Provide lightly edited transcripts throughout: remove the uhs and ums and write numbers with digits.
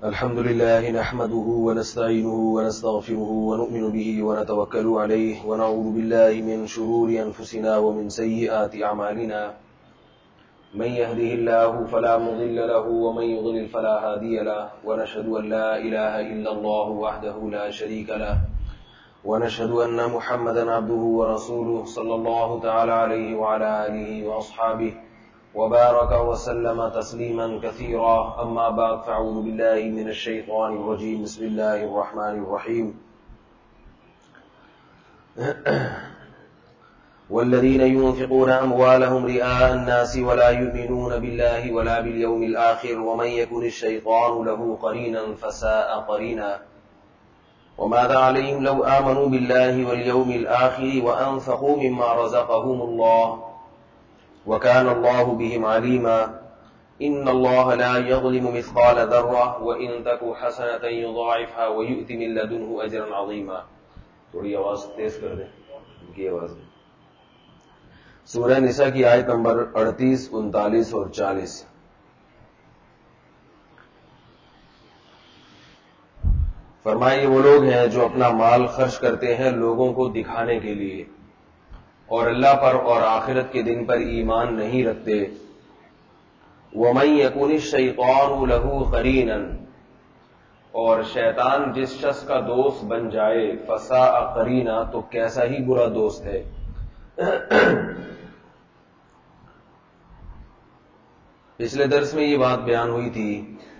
الحمد لله نحمده ونستعينه ونستغفره ونؤمن به ونتوكل عليه ونعوذ بالله من شرور أنفسنا ومن سيئات أعمالنا من يهده الله فلا مضل له ومن يضلل فلا هادي له ونشهد أن لا إله إلا الله وحده لا شريك له ونشهد أن محمدا عبده ورسوله صلى الله تعالى عليه وعلى آله وأصحابه وبارك وسلم تسليما كثيرا أما بعد فأعوذ بالله من الشيطان الرجيم بسم الله الرحمن الرحيم والذين ينفقون أموالهم رئاء الناس ولا يؤمنون بالله ولا باليوم الآخر ومن يكن الشيطان له قرينا فساء قرينا وماذا عليهم لو آمنوا بالله واليوم الآخر وأنفقوا مما رزقهم الله وكان الله بهم عليما إن الله لا يظلم مثقال ذرة وإن تك حسنة يضاعفها ويؤت من لدنه أجرا عظيما. تھوڑی آواز تیز کر دیں ان کی آواز. سورہ نساء کی آیت نمبر 38، 39 اور 40. فرمائے یہ وہ لوگ ہیں جو اپنا مال خرچ کرتے ہیں لوگوں کو دکھانے کے لیے اور اللہ پر اور آخرت کے دن پر ایمان نہیں رکھتے. وَمَن يَكُنِ الشَّيْطَانُ لَهُ قَرِينًا، اور شیطان جس شخص کا دوست بن جائے فَسَاءَ قَرِينًا، تو کیسا ہی برا دوست ہے. پچھلے درس میں یہ بات بیان ہوئی تھی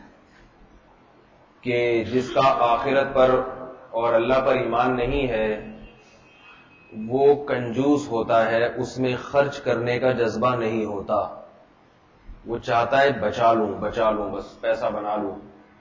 کہ جس کا آخرت پر اور اللہ پر ایمان نہیں ہے وہ کنجوس ہوتا ہے، اس میں خرچ کرنے کا جذبہ نہیں ہوتا. وہ چاہتا ہے بچا لوں بس پیسہ بنا لوں.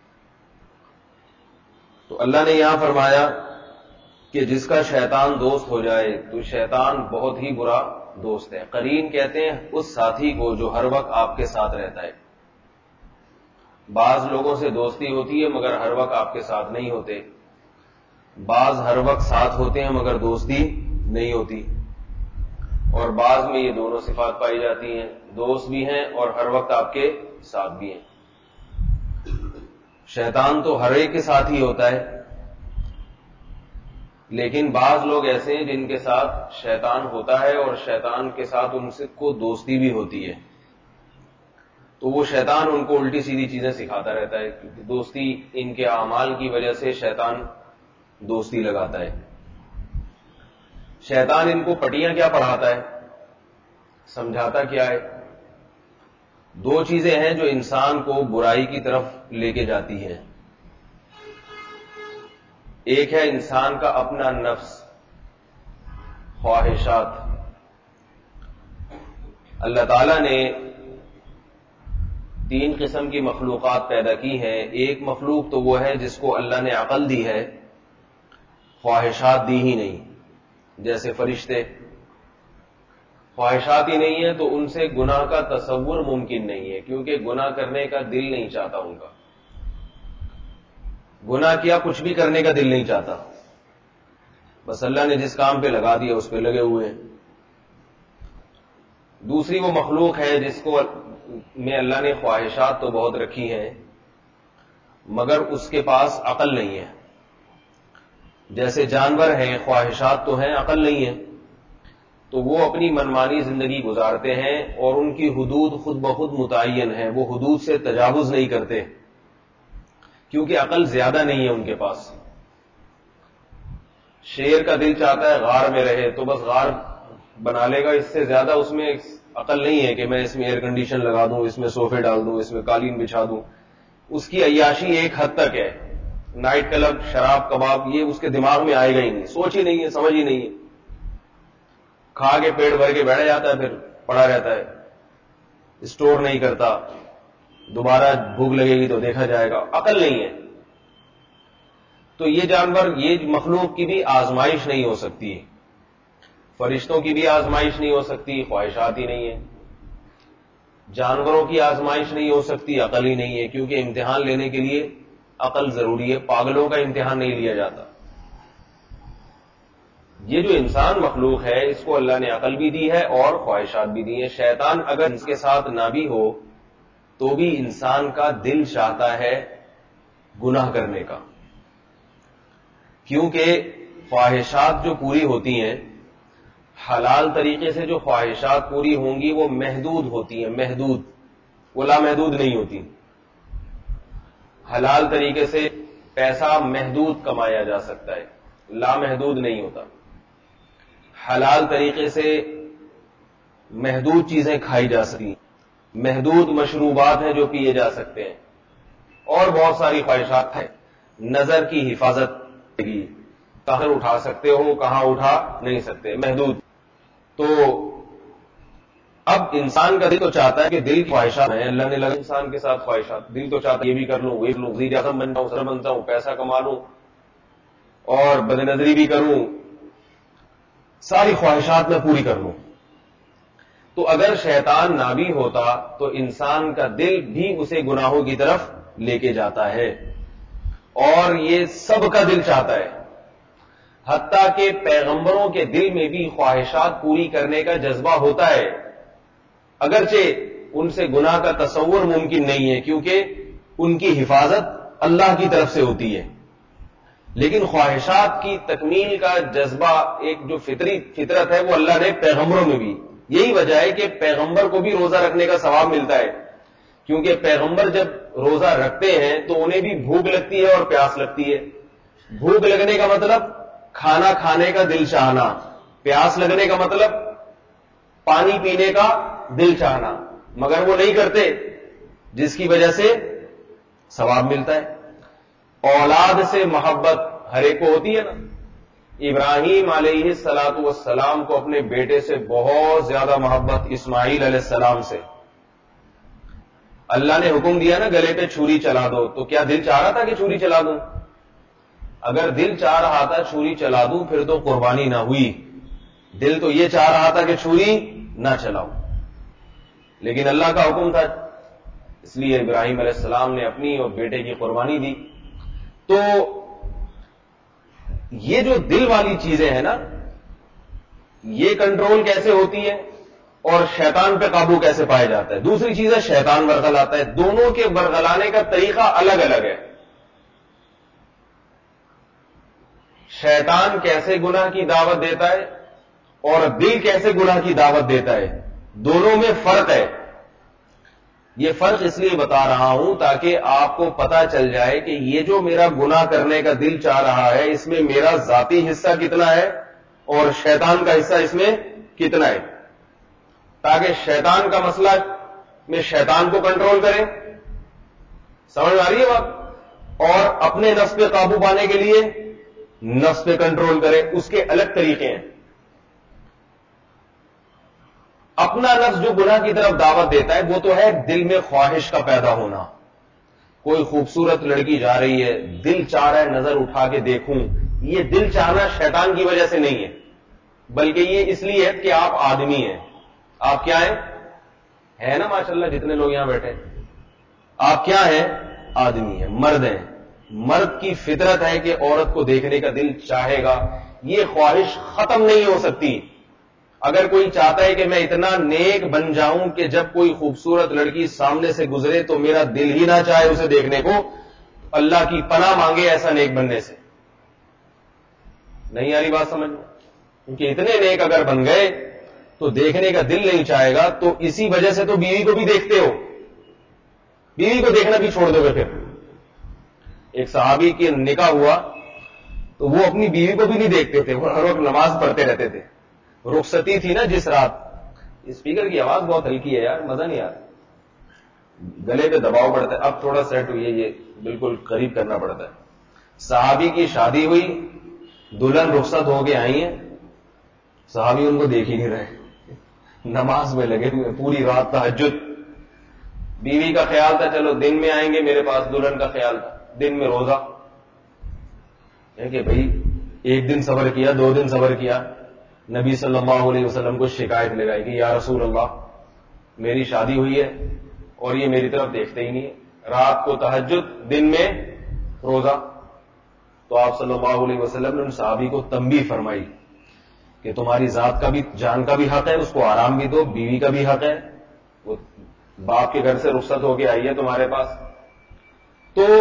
تو اللہ نے یہاں فرمایا کہ جس کا شیطان دوست ہو جائے تو شیطان بہت ہی برا دوست ہے. قرین کہتے ہیں اس ساتھی کو جو ہر وقت آپ کے ساتھ رہتا ہے. بعض لوگوں سے دوستی ہوتی ہے مگر ہر وقت آپ کے ساتھ نہیں ہوتے، بعض ہر وقت ساتھ ہوتے ہیں مگر دوستی نہیں ہوتی، اور بعض میں یہ دونوں صفات پائی جاتی ہیں، دوست بھی ہیں اور ہر وقت آپ کے ساتھ بھی ہیں. شیطان تو ہر ایک کے ساتھ ہی ہوتا ہے، لیکن بعض لوگ ایسے ہیں جن کے ساتھ شیطان ہوتا ہے اور شیطان کے ساتھ ان سے کو دوستی بھی ہوتی ہے. تو وہ شیطان ان کو الٹی سیدھی چیزیں سکھاتا رہتا ہے، کیونکہ دوستی ان کے اعمال کی وجہ سے شیطان دوستی لگاتا ہے. شیطان ان کو پٹیاں کیا پڑھاتا ہے، سمجھاتا کیا ہے؟ دو چیزیں ہیں جو انسان کو برائی کی طرف لے کے جاتی ہیں. ایک ہے انسان کا اپنا نفس، خواہشات. اللہ تعالیٰ نے 3 قسم کی مخلوقات پیدا کی ہیں. ایک مخلوق تو وہ ہے جس کو اللہ نے عقل دی ہے، خواہشات دی ہی نہیں. جیسے فرشتے خواہشات ہی نہیں ہے تو ان سے گناہ کا تصور ممکن نہیں ہے، کیونکہ گناہ کرنے کا دل نہیں چاہتا ان کا. گناہ کیا کچھ بھی کرنے کا دل نہیں چاہتا، بس اللہ نے جس کام پہ لگا دیا اس پہ لگے ہوئے ہیں. دوسری وہ مخلوق ہے جس کو میں اللہ نے خواہشات تو بہت رکھی ہیں مگر اس کے پاس عقل نہیں ہے. جیسے جانور ہیں، خواہشات تو ہیں، عقل نہیں ہے، تو وہ اپنی منمانی زندگی گزارتے ہیں اور ان کی حدود خود بخود متعین ہیں. وہ حدود سے تجاوز نہیں کرتے کیونکہ عقل زیادہ نہیں ہے ان کے پاس. شیر کا دل چاہتا ہے غار میں رہے تو بس غار بنا لے گا، اس سے زیادہ اس میں عقل نہیں ہے کہ میں اس میں ایئر کنڈیشن لگا دوں، اس میں صوفے ڈال دوں، اس میں قالین بچھا دوں. اس کی عیاشی ایک حد تک ہے، نائٹ کلب، شراب، کباب، یہ اس کے دماغ میں آئے گا ہی نہیں، سوچ ہی نہیں ہے، سمجھ ہی نہیں ہے. کھا کے پیٹ بھر کے بیٹھ جاتا ہے، پھر پڑا رہتا ہے، اسٹور نہیں کرتا، دوبارہ بھوک لگے گی تو دیکھا جائے گا. عقل نہیں ہے. تو یہ جانور، یہ مخلوق کی بھی آزمائش نہیں ہو سکتی، فرشتوں کی بھی آزمائش نہیں ہو سکتی، خواہشات ہی نہیں ہے. جانوروں کی آزمائش نہیں ہو سکتی، عقل ہی نہیں ہے، کیونکہ امتحان لینے کے لیے عقل ضروری ہے. پاگلوں کا امتحان نہیں لیا جاتا. یہ جو انسان مخلوق ہے اس کو اللہ نے عقل بھی دی ہے اور خواہشات بھی دی ہیں. شیطان اگر اس کے ساتھ نہ بھی ہو تو بھی انسان کا دل چاہتا ہے گناہ کرنے کا، کیونکہ خواہشات جو پوری ہوتی ہیں، حلال طریقے سے جو خواہشات پوری ہوں گی وہ محدود ہوتی ہیں، محدود، وہ لامحدود نہیں ہوتی. حلال طریقے سے پیسہ محدود کمایا جا سکتا ہے، لامحدود نہیں ہوتا. حلال طریقے سے محدود چیزیں کھائی جا سکتی، محدود مشروبات ہیں جو پیے جا سکتے ہیں، اور بہت ساری خواہشات ہیں. نظر کی حفاظت کی، کہاں اٹھا سکتے ہو کہاں اٹھا نہیں سکتے، محدود. تو اب انسان کا دل تو چاہتا ہے کہ دل کی خواہشات ہیں، اللہ نے لگا انسان کے ساتھ خواہشات، دل تو چاہتا ہے یہ بھی کر لوں، وہ بھی کر لوں، وزیر اعظم بن جاؤں، صدر بنتا ہوں، پیسہ کما لوں اور بد نظری بھی کروں، ساری خواہشات میں پوری کر لوں. تو اگر شیطان نہ بھی ہوتا تو انسان کا دل بھی اسے گناہوں کی طرف لے کے جاتا ہے، اور یہ سب کا دل چاہتا ہے. حتیٰ کہ پیغمبروں کے دل میں بھی خواہشات پوری کرنے کا جذبہ ہوتا ہے، اگرچہ ان سے گناہ کا تصور ممکن نہیں ہے کیونکہ ان کی حفاظت اللہ کی طرف سے ہوتی ہے. لیکن خواہشات کی تکمیل کا جذبہ، ایک جو فطرت ہے، وہ اللہ نے پیغمبروں میں بھی. یہی وجہ ہے کہ پیغمبر کو بھی روزہ رکھنے کا ثواب ملتا ہے، کیونکہ پیغمبر جب روزہ رکھتے ہیں تو انہیں بھی بھوک لگتی ہے اور پیاس لگتی ہے. بھوک لگنے کا مطلب کھانا کھانے کا دل چاہنا، پیاس لگنے کا مطلب پانی پینے کا دل چاہنا، مگر وہ نہیں کرتے، جس کی وجہ سے ثواب ملتا ہے. اولاد سے محبت ہر ایک کو ہوتی ہے نا. ابراہیم علیہ الصلاۃ والسلام کو اپنے بیٹے سے بہت زیادہ محبت، اسماعیل علیہ السلام سے. اللہ نے حکم دیا نا گلے پہ چھری چلا دو، تو کیا دل چاہ رہا تھا کہ چھری چلا دوں؟ اگر دل چاہ رہا تھا چھری چلا دوں پھر تو قربانی نہ ہوئی. دل تو یہ چاہ رہا تھا کہ چھری نہ چلاؤ، لیکن اللہ کا حکم تھا، اس لیے ابراہیم علیہ السلام نے اپنی اور بیٹے کی قربانی دی. تو یہ جو دل والی چیزیں ہیں نا، یہ کنٹرول کیسے ہوتی ہے اور شیطان پہ قابو کیسے پایا جاتا ہے؟ دوسری چیز ہے شیطان ورغلاتا ہے. دونوں کے ورغلانے کا طریقہ الگ الگ ہے. شیطان کیسے گناہ کی دعوت دیتا ہے اور دل کیسے گناہ کی دعوت دیتا ہے، دونوں میں فرق ہے. یہ فرق اس لیے بتا رہا ہوں تاکہ آپ کو پتا چل جائے کہ یہ جو میرا گناہ کرنے کا دل چاہ رہا ہے، اس میں میرا ذاتی حصہ کتنا ہے اور شیطان کا حصہ اس میں کتنا ہے، تاکہ شیطان کا مسئلہ میں شیطان کو کنٹرول کریں. سمجھ آ رہی ہے بات؟ اور اپنے نفس پہ قابو پانے کے لیے نفس پہ کنٹرول کریں. اس کے الگ طریقے ہیں. اپنا نفس جو گناہ کی طرف دعوت دیتا ہے وہ تو ہے دل میں خواہش کا پیدا ہونا. کوئی خوبصورت لڑکی جا رہی ہے، دل چاہ رہا ہے نظر اٹھا کے دیکھوں. یہ دل چاہنا شیطان کی وجہ سے نہیں ہے، بلکہ یہ اس لیے ہے کہ آپ آدمی ہیں. آپ کیا ہیں؟ ہے نا ماشاءاللہ جتنے لوگ یہاں بیٹھے، آپ کیا ہیں؟ آدمی ہیں، مرد ہیں. مرد کی فطرت ہے کہ عورت کو دیکھنے کا دل چاہے گا. یہ خواہش ختم نہیں ہو سکتی. اگر کوئی چاہتا ہے کہ میں اتنا نیک بن جاؤں کہ جب کوئی خوبصورت لڑکی سامنے سے گزرے تو میرا دل ہی نہ چاہے اسے دیکھنے کو، اللہ کی پناہ مانگے ایسا نیک بننے سے. نہیں آ رہی بات سمجھ میں؟ کیونکہ اتنے نیک اگر بن گئے تو دیکھنے کا دل نہیں چاہے گا. تو اسی وجہ سے تو بیوی کو بھی دیکھتے ہو، بیوی کو دیکھنا بھی چھوڑ دو گے. پھر ایک صحابی کی نکاح ہوا تو وہ اپنی بیوی کو بھی نہیں دیکھتے تھے، وہ ہر وقت نماز پڑھتے رہتے تھے. رخصتی تھی نا جس رات. اسپیکر کی آواز بہت ہلکی ہے یار، مزہ نہیں آ رہا، گلے پہ دباؤ پڑتا ہے. اب تھوڑا سیٹ ہوئی ہے، یہ بالکل قریب کرنا پڑتا ہے. صحابی کی شادی ہوئی، دلہن رخصت ہو کے آئی ہیں، صحابی ان کو دیکھ ہی نہیں رہے، نماز میں لگے ہوئے پوری رات تہجد. بیوی کا خیال تھا چلو دن میں آئیں گے میرے پاس، دلہن کا خیال تھا دن میں روزہ ہے کہ بھائی ایک دن صبر کیا، 2 دن صبر کیا. نبی صلی اللہ علیہ وسلم کو شکایت لگائی کہ یا رسول اللہ میری شادی ہوئی ہے اور یہ میری طرف دیکھتے ہی نہیں ہے، رات کو تہجد دن میں روزہ. تو آپ صلی اللہ علیہ وسلم نے ان صحابی کو تنبیہ فرمائی کہ تمہاری ذات کا بھی، جان کا بھی حق ہے، اس کو آرام بھی دو. بیوی کا بھی حق ہے، وہ باپ کے گھر سے رخصت ہو کے آئی ہے تمہارے پاس. تو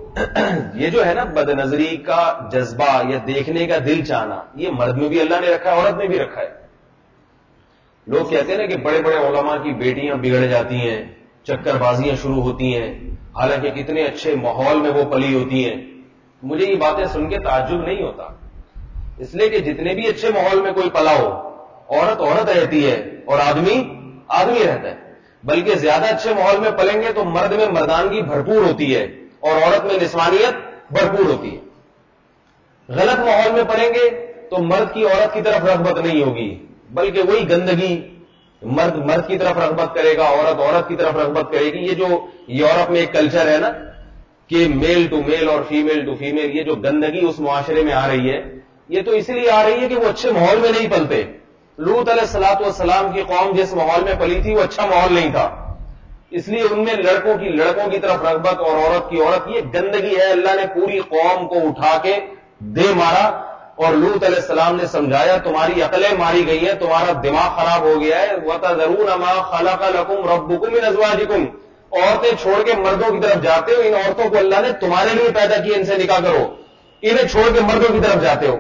یہ جو ہے نا بد نظری کا جذبہ یا دیکھنے کا دل چاہنا، یہ مرد میں بھی اللہ نے رکھا ہے، عورت میں بھی رکھا ہے. لوگ کہتے ہیں نا کہ بڑے بڑے علماء کی بیٹیاں بگڑ جاتی ہیں، چکر بازیاں شروع ہوتی ہیں، حالانکہ کتنے اچھے ماحول میں وہ پلی ہوتی ہیں. مجھے یہ باتیں سن کے تعجب نہیں ہوتا، اس لیے کہ جتنے بھی اچھے ماحول میں کوئی پلا ہو، عورت عورت رہتی ہے اور آدمی آدمی رہتا ہے. بلکہ زیادہ اچھے ماحول میں پلیں گے تو مرد میں مردانگی بھرپور ہوتی ہے اور عورت میں نسوانیت بھرپور ہوتی ہے. غلط ماحول میں پلیں گے تو مرد کی عورت کی طرف رغبت نہیں ہوگی، بلکہ وہی گندگی، مرد مرد کی طرف رغبت کرے گا، عورت عورت کی طرف رغبت کرے گی. یہ جو یورپ میں ایک کلچر ہے نا کہ میل ٹو میل اور فیمیل ٹو فیمیل، یہ جو گندگی اس معاشرے میں آ رہی ہے، یہ تو اس لیے آ رہی ہے کہ وہ اچھے ماحول میں نہیں پلتے. لوط علیہ الصلوۃ والسلام کی قوم جس ماحول میں پلی تھی وہ اچھا ماحول نہیں تھا، اس لیے ان میں لڑکوں کی طرف رغبت اور عورت کی عورت، یہ گندگی ہے. اللہ نے پوری قوم کو اٹھا کے دے مارا اور لوط علیہ السلام نے سمجھایا تمہاری عقلیں ماری گئی ہیں، تمہارا دماغ خراب ہو گیا ہے. وَتَذَرُونَ مَا خَلَقَ لَكُمْ رَبُّكُم مِّنْ أَزْوَاجِكُمْ، عورتیں چھوڑ کے مردوں کی طرف جاتے ہو، ان عورتوں کو اللہ نے تمہارے لیے پیدا کیا، ان سے نکاح کرو، انہیں چھوڑ کے مردوں کی طرف جاتے ہو.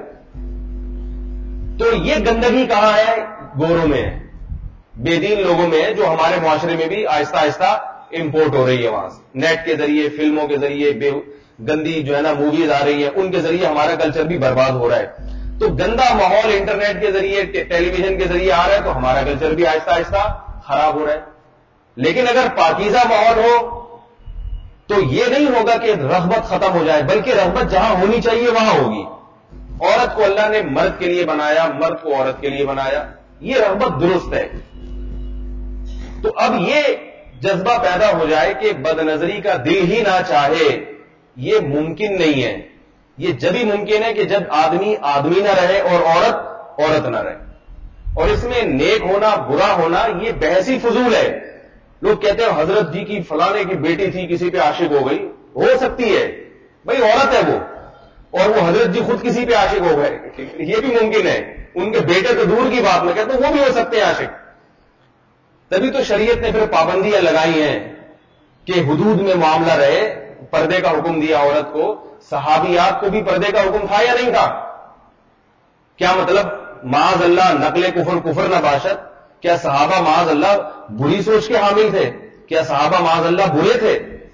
تو یہ گندگی کہاں ہے؟ گوروں میں ہے، بے دین لوگوں میں ہے، جو ہمارے معاشرے میں بھی آہستہ آہستہ امپورٹ ہو رہی ہے. وہاں سے نیٹ کے ذریعے، فلموں کے ذریعے، گندی جو ہے نا موویز آ رہی ہیں، ان کے ذریعے ہمارا کلچر بھی برباد ہو رہا ہے. تو گندا ماحول انٹرنیٹ کے ذریعے، ٹیلی ویژن کے ذریعے آ رہا ہے، تو ہمارا کلچر بھی آہستہ آہستہ خراب ہو رہا ہے. لیکن اگر پاکیزہ ماحول ہو تو یہ نہیں ہوگا کہ رغبت ختم ہو جائے، بلکہ رغبت جہاں ہونی چاہیے وہاں ہوگی. عورت کو اللہ نے مرد کے لیے بنایا، مرد کو عورت کے لیے بنایا، یہ رغبت درست ہے. تو اب یہ جذبہ پیدا ہو جائے کہ بد نظری کا دل ہی نہ چاہے، یہ ممکن نہیں ہے. یہ جبھی ممکن ہے کہ جب آدمی آدمی نہ رہے اور عورت عورت نہ رہے. اور اس میں نیک ہونا برا ہونا یہ بحث ہی فضول ہے. لوگ کہتے ہیں حضرت جی کی فلانے کی بیٹی تھی کسی پہ عاشق ہو گئی، ہو سکتی ہے بھائی، عورت ہے وہ، اور وہ حضرت جی خود کسی پہ عاشق ہو گئے، یہ بھی ممکن ہے. ان کے بیٹے تو دور کی بات میں کہتے ہیں وہ بھی ہو سکتے ہیں عاشق. تبھی تو شریعت نے پھر پابندیاں لگائی ہیں کہ حدود میں معاملہ رہے. پردے کا حکم دیا عورت کو. صحابیات کو بھی پردے کا حکم تھا یا نہیں تھا؟ کیا مطلب؟ معاذ اللہ نقل کفر نہ باشد. کیا صحابہ معاذ اللہ بری سوچ کے حامل تھے؟ کیا صحابہ معاذ اللہ برے تھے؟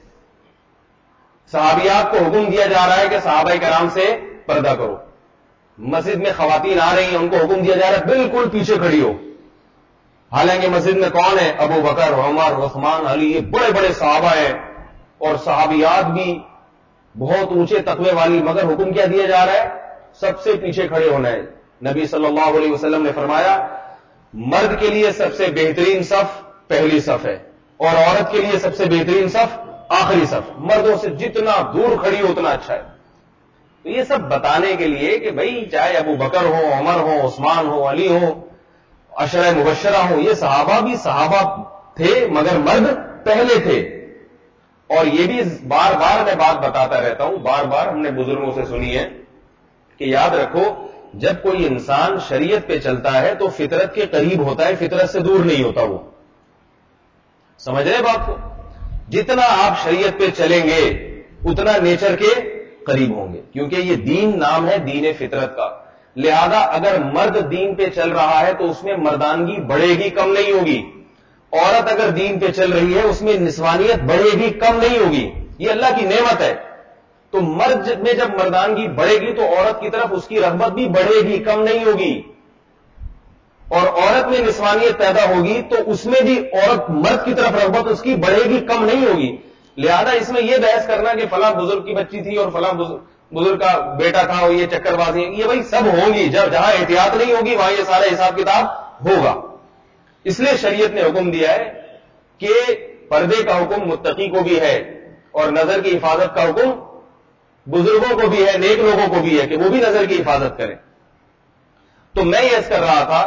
صحابیات کو حکم دیا جا رہا ہے کہ صحابہ کرام سے پردہ کرو. مسجد میں خواتین آ رہی ہیں، ان کو حکم دیا جا رہا ہے بالکل پیچھے کھڑی ہو. حالانکہ مسجد میں کون ہے؟ ابو بکر، عمر، عثمان، علی، یہ بڑے بڑے صحابہ ہیں اور صحابیات بھی بہت اونچے تقوی والی، مگر حکم کیا دیا جا رہا ہے؟ سب سے پیچھے کھڑے ہونا ہے. نبی صلی اللہ علیہ وسلم نے فرمایا مرد کے لیے سب سے بہترین صف پہلی صف ہے اور عورت کے لیے سب سے بہترین صف آخری صف. مردوں سے جتنا دور کھڑی ہو اتنا اچھا ہے. تو یہ سب بتانے کے لیے کہ بھئی چاہے ابو بکر ہو، عمر ہو، عثمان ہو، علی ہو، عشرہ مبشرہ ہوں، یہ صحابہ بھی صحابہ تھے مگر مرد پہلے تھے. اور یہ بھی بار بار میں بات بتاتا رہتا ہوں، بار بار ہم نے بزرگوں سے سنی ہے کہ یاد رکھو جب کوئی انسان شریعت پہ چلتا ہے تو فطرت کے قریب ہوتا ہے، فطرت سے دور نہیں ہوتا. وہ سمجھ رہے بات کو؟ جتنا آپ شریعت پہ چلیں گے اتنا نیچر کے قریب ہوں گے، کیونکہ یہ دین نام ہے دین فطرت کا. لہذا اگر مرد دین پہ چل رہا ہے تو اس میں مردانگی بڑھے گی، کم نہیں ہوگی. عورت اگر دین پہ چل رہی ہے اس میں نسوانیت بڑھے گی، کم نہیں ہوگی. یہ اللہ کی نعمت ہے. تو مرد میں جب مردانگی بڑھے گی تو عورت کی طرف اس کی رغبت بھی بڑھے گی، کم نہیں ہوگی. اور عورت میں نسوانیت پیدا ہوگی تو اس میں بھی عورت مرد کی طرف رغبت اس کی بڑھے گی، کم نہیں ہوگی. لہذا اس میں یہ بحث کرنا کہ فلاں بزرگ کی بچی تھی اور فلاں بزرگ کا بیٹا تھا اور یہ چکر بازی، یہ بھائی سب ہوں گی. جہاں احتیاط نہیں ہوگی وہاں یہ سارا حساب کتاب ہوگا. اس لیے شریعت نے حکم دیا ہے کہ پردے کا حکم متقی کو بھی ہے اور نظر کی حفاظت کا حکم بزرگوں کو بھی ہے، نیک لوگوں کو بھی ہے کہ وہ بھی نظر کی حفاظت کریں. تو میں یہ عرض کر رہا تھا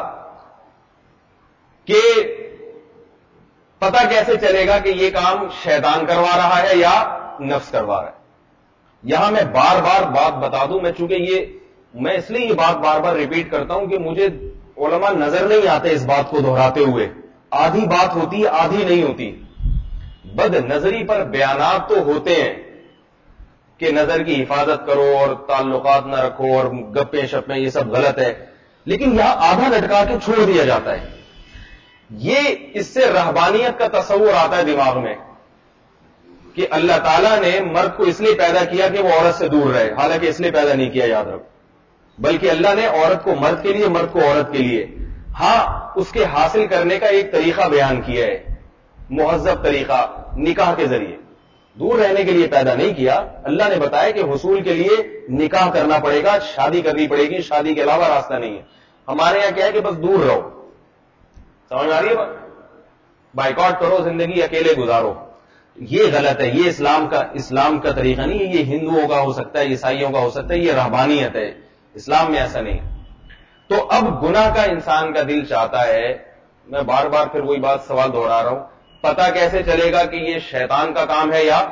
کہ پتہ کیسے چلے گا کہ یہ کام شیطان کروا رہا ہے یا نفس کروا رہا ہے؟ یہاں میں بار بار بات بتا دوں، چونکہ میں اس لیے یہ بات بار بار ریپیٹ کرتا ہوں کہ مجھے علماء نظر نہیں آتے اس بات کو دہراتے ہوئے. آدھی بات ہوتی ہے، آدھی نہیں ہوتی. بد نظری پر بیانات تو ہوتے ہیں کہ نظر کی حفاظت کرو اور تعلقات نہ رکھو اور گپیں شپیں، یہ سب غلط ہے، لیکن یہاں آدھا لٹکا کے چھوڑ دیا جاتا ہے. یہ اس سے رہبانیت کا تصور آتا ہے دماغ میں کہ اللہ تعالیٰ نے مرد کو اس لیے پیدا کیا کہ وہ عورت سے دور رہے، حالانکہ اس لیے پیدا نہیں کیا، یاد رکھو، بلکہ اللہ نے عورت کو مرد کے لیے، مرد کو عورت کے لیے، ہاں اس کے حاصل کرنے کا ایک طریقہ بیان کیا ہے، مہذب طریقہ، نکاح کے ذریعے. دور رہنے کے لیے پیدا نہیں کیا. اللہ نے بتایا کہ حصول کے لیے نکاح کرنا پڑے گا، شادی کرنی پڑے گی، شادی کے علاوہ راستہ نہیں ہے. ہمارے یہاں کیا ہے کہ بس دور رہو. سمجھ آ رہی ہے بات؟ بائیکاٹ کرو، زندگی اکیلے گزارو. یہ غلط ہے، یہ اسلام کا طریقہ نہیں ہے. یہ ہندوؤں کا ہو سکتا ہے، عیسائیوں کا ہو سکتا ہے، یہ رہبانیت ہے. اسلام میں ایسا نہیں. تو اب گناہ کا انسان کا دل چاہتا ہے. میں بار بار پھر وہی بات سوال دہرا رہا ہوں، پتہ کیسے چلے گا کہ یہ شیطان کا کام ہے یا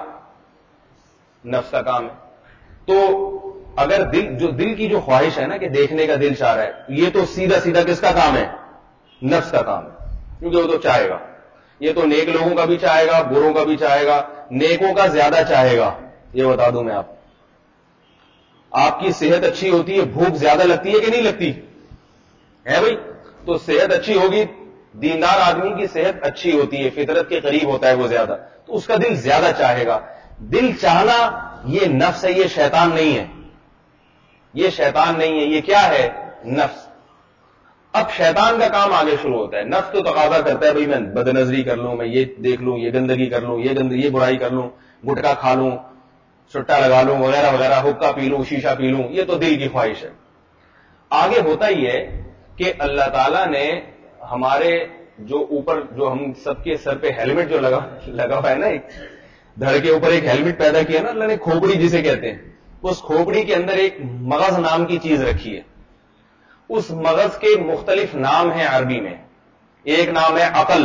نفس کا کام ہے؟ تو اگر دل کی جو خواہش ہے نا کہ دیکھنے کا دل چاہ رہا ہے، یہ تو سیدھا سیدھا کس کا کام ہے؟ نفس کا کام ہے، کیونکہ وہ تو چاہے گا. یہ تو نیک لوگوں کا بھی چاہے گا، بروں کا بھی چاہے گا، نیکوں کا زیادہ چاہے گا. یہ بتا دوں میں آپ کی صحت اچھی ہوتی ہے، بھوک زیادہ لگتی ہے کہ نہیں لگتی ہے بھائی؟ تو صحت اچھی ہوگی، دیندار آدمی کی صحت اچھی ہوتی ہے، فطرت کے قریب ہوتا ہے وہ زیادہ، تو اس کا دل زیادہ چاہے گا. دل چاہنا یہ نفس ہے، یہ شیطان نہیں ہے. یہ شیطان نہیں ہے، یہ کیا ہے؟ نفس. اب شیطان کا کام آگے شروع ہوتا ہے. نفس تو تقاضا کرتا ہے بھئی میں بد نظری کر لوں، میں یہ دیکھ لوں، یہ گندگی کر لوں، یہ برائی کر لوں، گٹکا کھا لوں، چھٹا لگا لوں، وغیرہ وغیرہ، حقہ پی لوں، شیشہ پی لوں. یہ تو دل کی خواہش ہے. آگے ہوتا ہی ہے کہ اللہ تعالیٰ نے ہمارے جو اوپر، جو ہم سب کے سر پہ ہیلمٹ جو لگا ہوا ہے نا، ایک دھڑ کے اوپر ایک ہیلمٹ پیدا کیا نا اللہ نے، کھوپڑی جسے کہتے ہیں، اس کھوپڑی کے اندر ایک مغز نام کی چیز رکھی ہے. اس مغز کے مختلف نام ہیں عربی میں. ایک نام ہے عقل،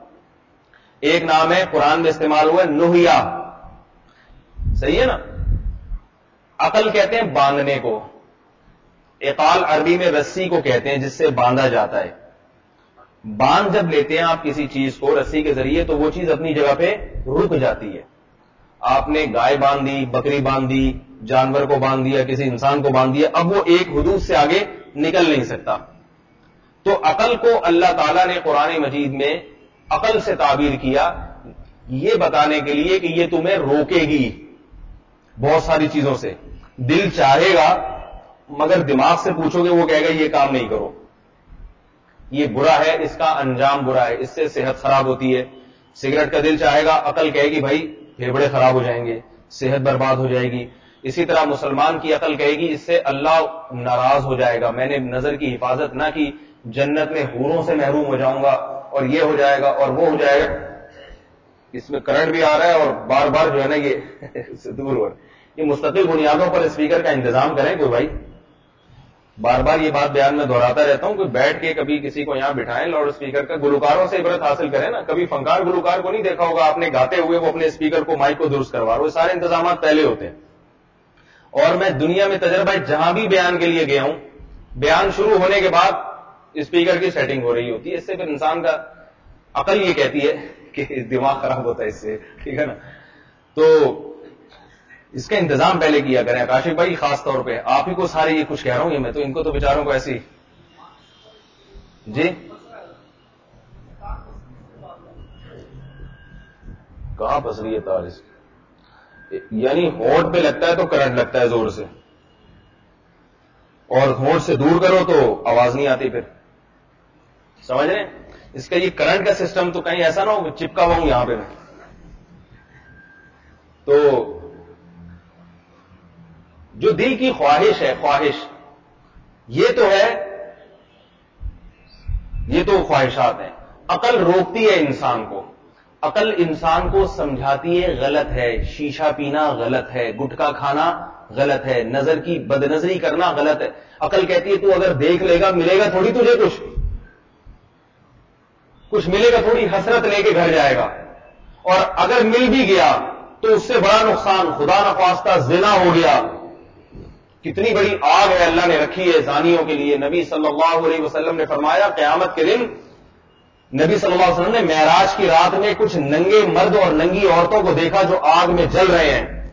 ایک نام ہے قرآن میں استعمال ہوا ہے نہیہ. صحیح ہے نا؟ عقل کہتے ہیں باندھنے کو. اقال عربی میں رسی کو کہتے ہیں جس سے باندھا جاتا ہے. باندھ جب لیتے ہیں آپ کسی چیز کو رسی کے ذریعے تو وہ چیز اپنی جگہ پہ رک جاتی ہے. آپ نے گائے باندھ دی، بکری باندھ دی، جانور کو باندھ دیا، کسی انسان کو باندھ دیا، اب وہ ایک حدود سے آگے نکل نہیں سکتا. تو عقل کو اللہ تعالیٰ نے قرآن مجید میں عقل سے تعبیر کیا، یہ بتانے کے لیے کہ یہ تمہیں روکے گی بہت ساری چیزوں سے. دل چاہے گا مگر دماغ سے پوچھو گے وہ کہے گا یہ کام نہیں کرو، یہ برا ہے، اس کا انجام برا ہے، اس سے صحت خراب ہوتی ہے. سگریٹ کا دل چاہے گا، عقل کہے گی بھائی پھیپھڑے خراب ہو جائیں گے، صحت برباد ہو جائے گی. اسی طرح مسلمان کی عقل کہے گی اس سے اللہ ناراض ہو جائے گا، میں نے نظر کی حفاظت نہ کی، جنت میں حوروں سے محروم ہو جاؤں گا، اور یہ ہو جائے گا اور وہ ہو جائے گا. اس میں کرنٹ بھی آ رہا ہے اور بار بار جو ہے نا یہ اس سے دور ہو رہا ہے. یہ مستقل بنیادوں پر اسپیکر کا انتظام کریں کوئی بھائی. بار بار یہ بات بیان میں دہراتا رہتا ہوں، کوئی بیٹھ کے کبھی کسی کو یہاں بٹھائیں لاؤڈ اسپیکر کا. گلوکاروں سے عبرت حاصل کریں نا. کبھی فنکار گلوکار کو نہیں دیکھا ہوگا آپ نے گاتے ہوئے وہ اپنے اسپیکر کو، مائک کو درست کروا رہے ہو. سارے انتظامات پہلے ہوتے ہیں. اور میں دنیا میں تجربہ جہاں بھی بیان کے لیے گیا ہوں، بیان شروع ہونے کے بعد اسپیکر کی سیٹنگ ہو رہی ہوتی ہے. اس سے پھر انسان کا عقل یہ کہتی ہے کہ دماغ خراب ہوتا ہے اس سے، ٹھیک ہے نا. تو اس کا انتظام پہلے کیا کریں. کاشف بھائی خاص طور پہ آپ ہی کو سارے یہ کچھ کہہ رہا ہوں، یہ میں تو ان کو تو بیچاروں کو ایسی جی کہاں پھنس رہی ہے تار اس یعنی ہونٹ پہ لگتا ہے تو کرنٹ لگتا ہے زور سے، اور ہونٹ سے دور کرو تو آواز نہیں آتی. پھر سمجھ رہے ہیں اس کا یہ کرنٹ کا سسٹم تو کہیں ایسا نہ ہو چپکا ہوا ہوں یہاں پہ میں. تو جو دل کی خواہش ہے، خواہش یہ تو ہے، یہ تو خواہشات ہیں. عقل روکتی ہے انسان کو. عقل انسان کو سمجھاتی ہے غلط ہے، شیشہ پینا غلط ہے، گٹکا کھانا غلط ہے، نظر کی بد نظری کرنا غلط ہے. عقل کہتی ہے تو اگر دیکھ لے گا ملے گا تھوڑی تجھے کچھ ملے گا تھوڑی، حسرت لے کے گھر جائے گا. اور اگر مل بھی گیا تو اس سے بڑا نقصان، خدا نخواستہ زنا ہو گیا. کتنی بڑی آگ ہے اللہ نے رکھی ہے زانیوں کے لیے. نبی صلی اللہ علیہ وسلم نے فرمایا قیامت کے دن نبی صلی اللہ علیہ وسلم نے معراج کی رات میں کچھ ننگے مرد اور ننگی عورتوں کو دیکھا جو آگ میں جل رہے ہیں.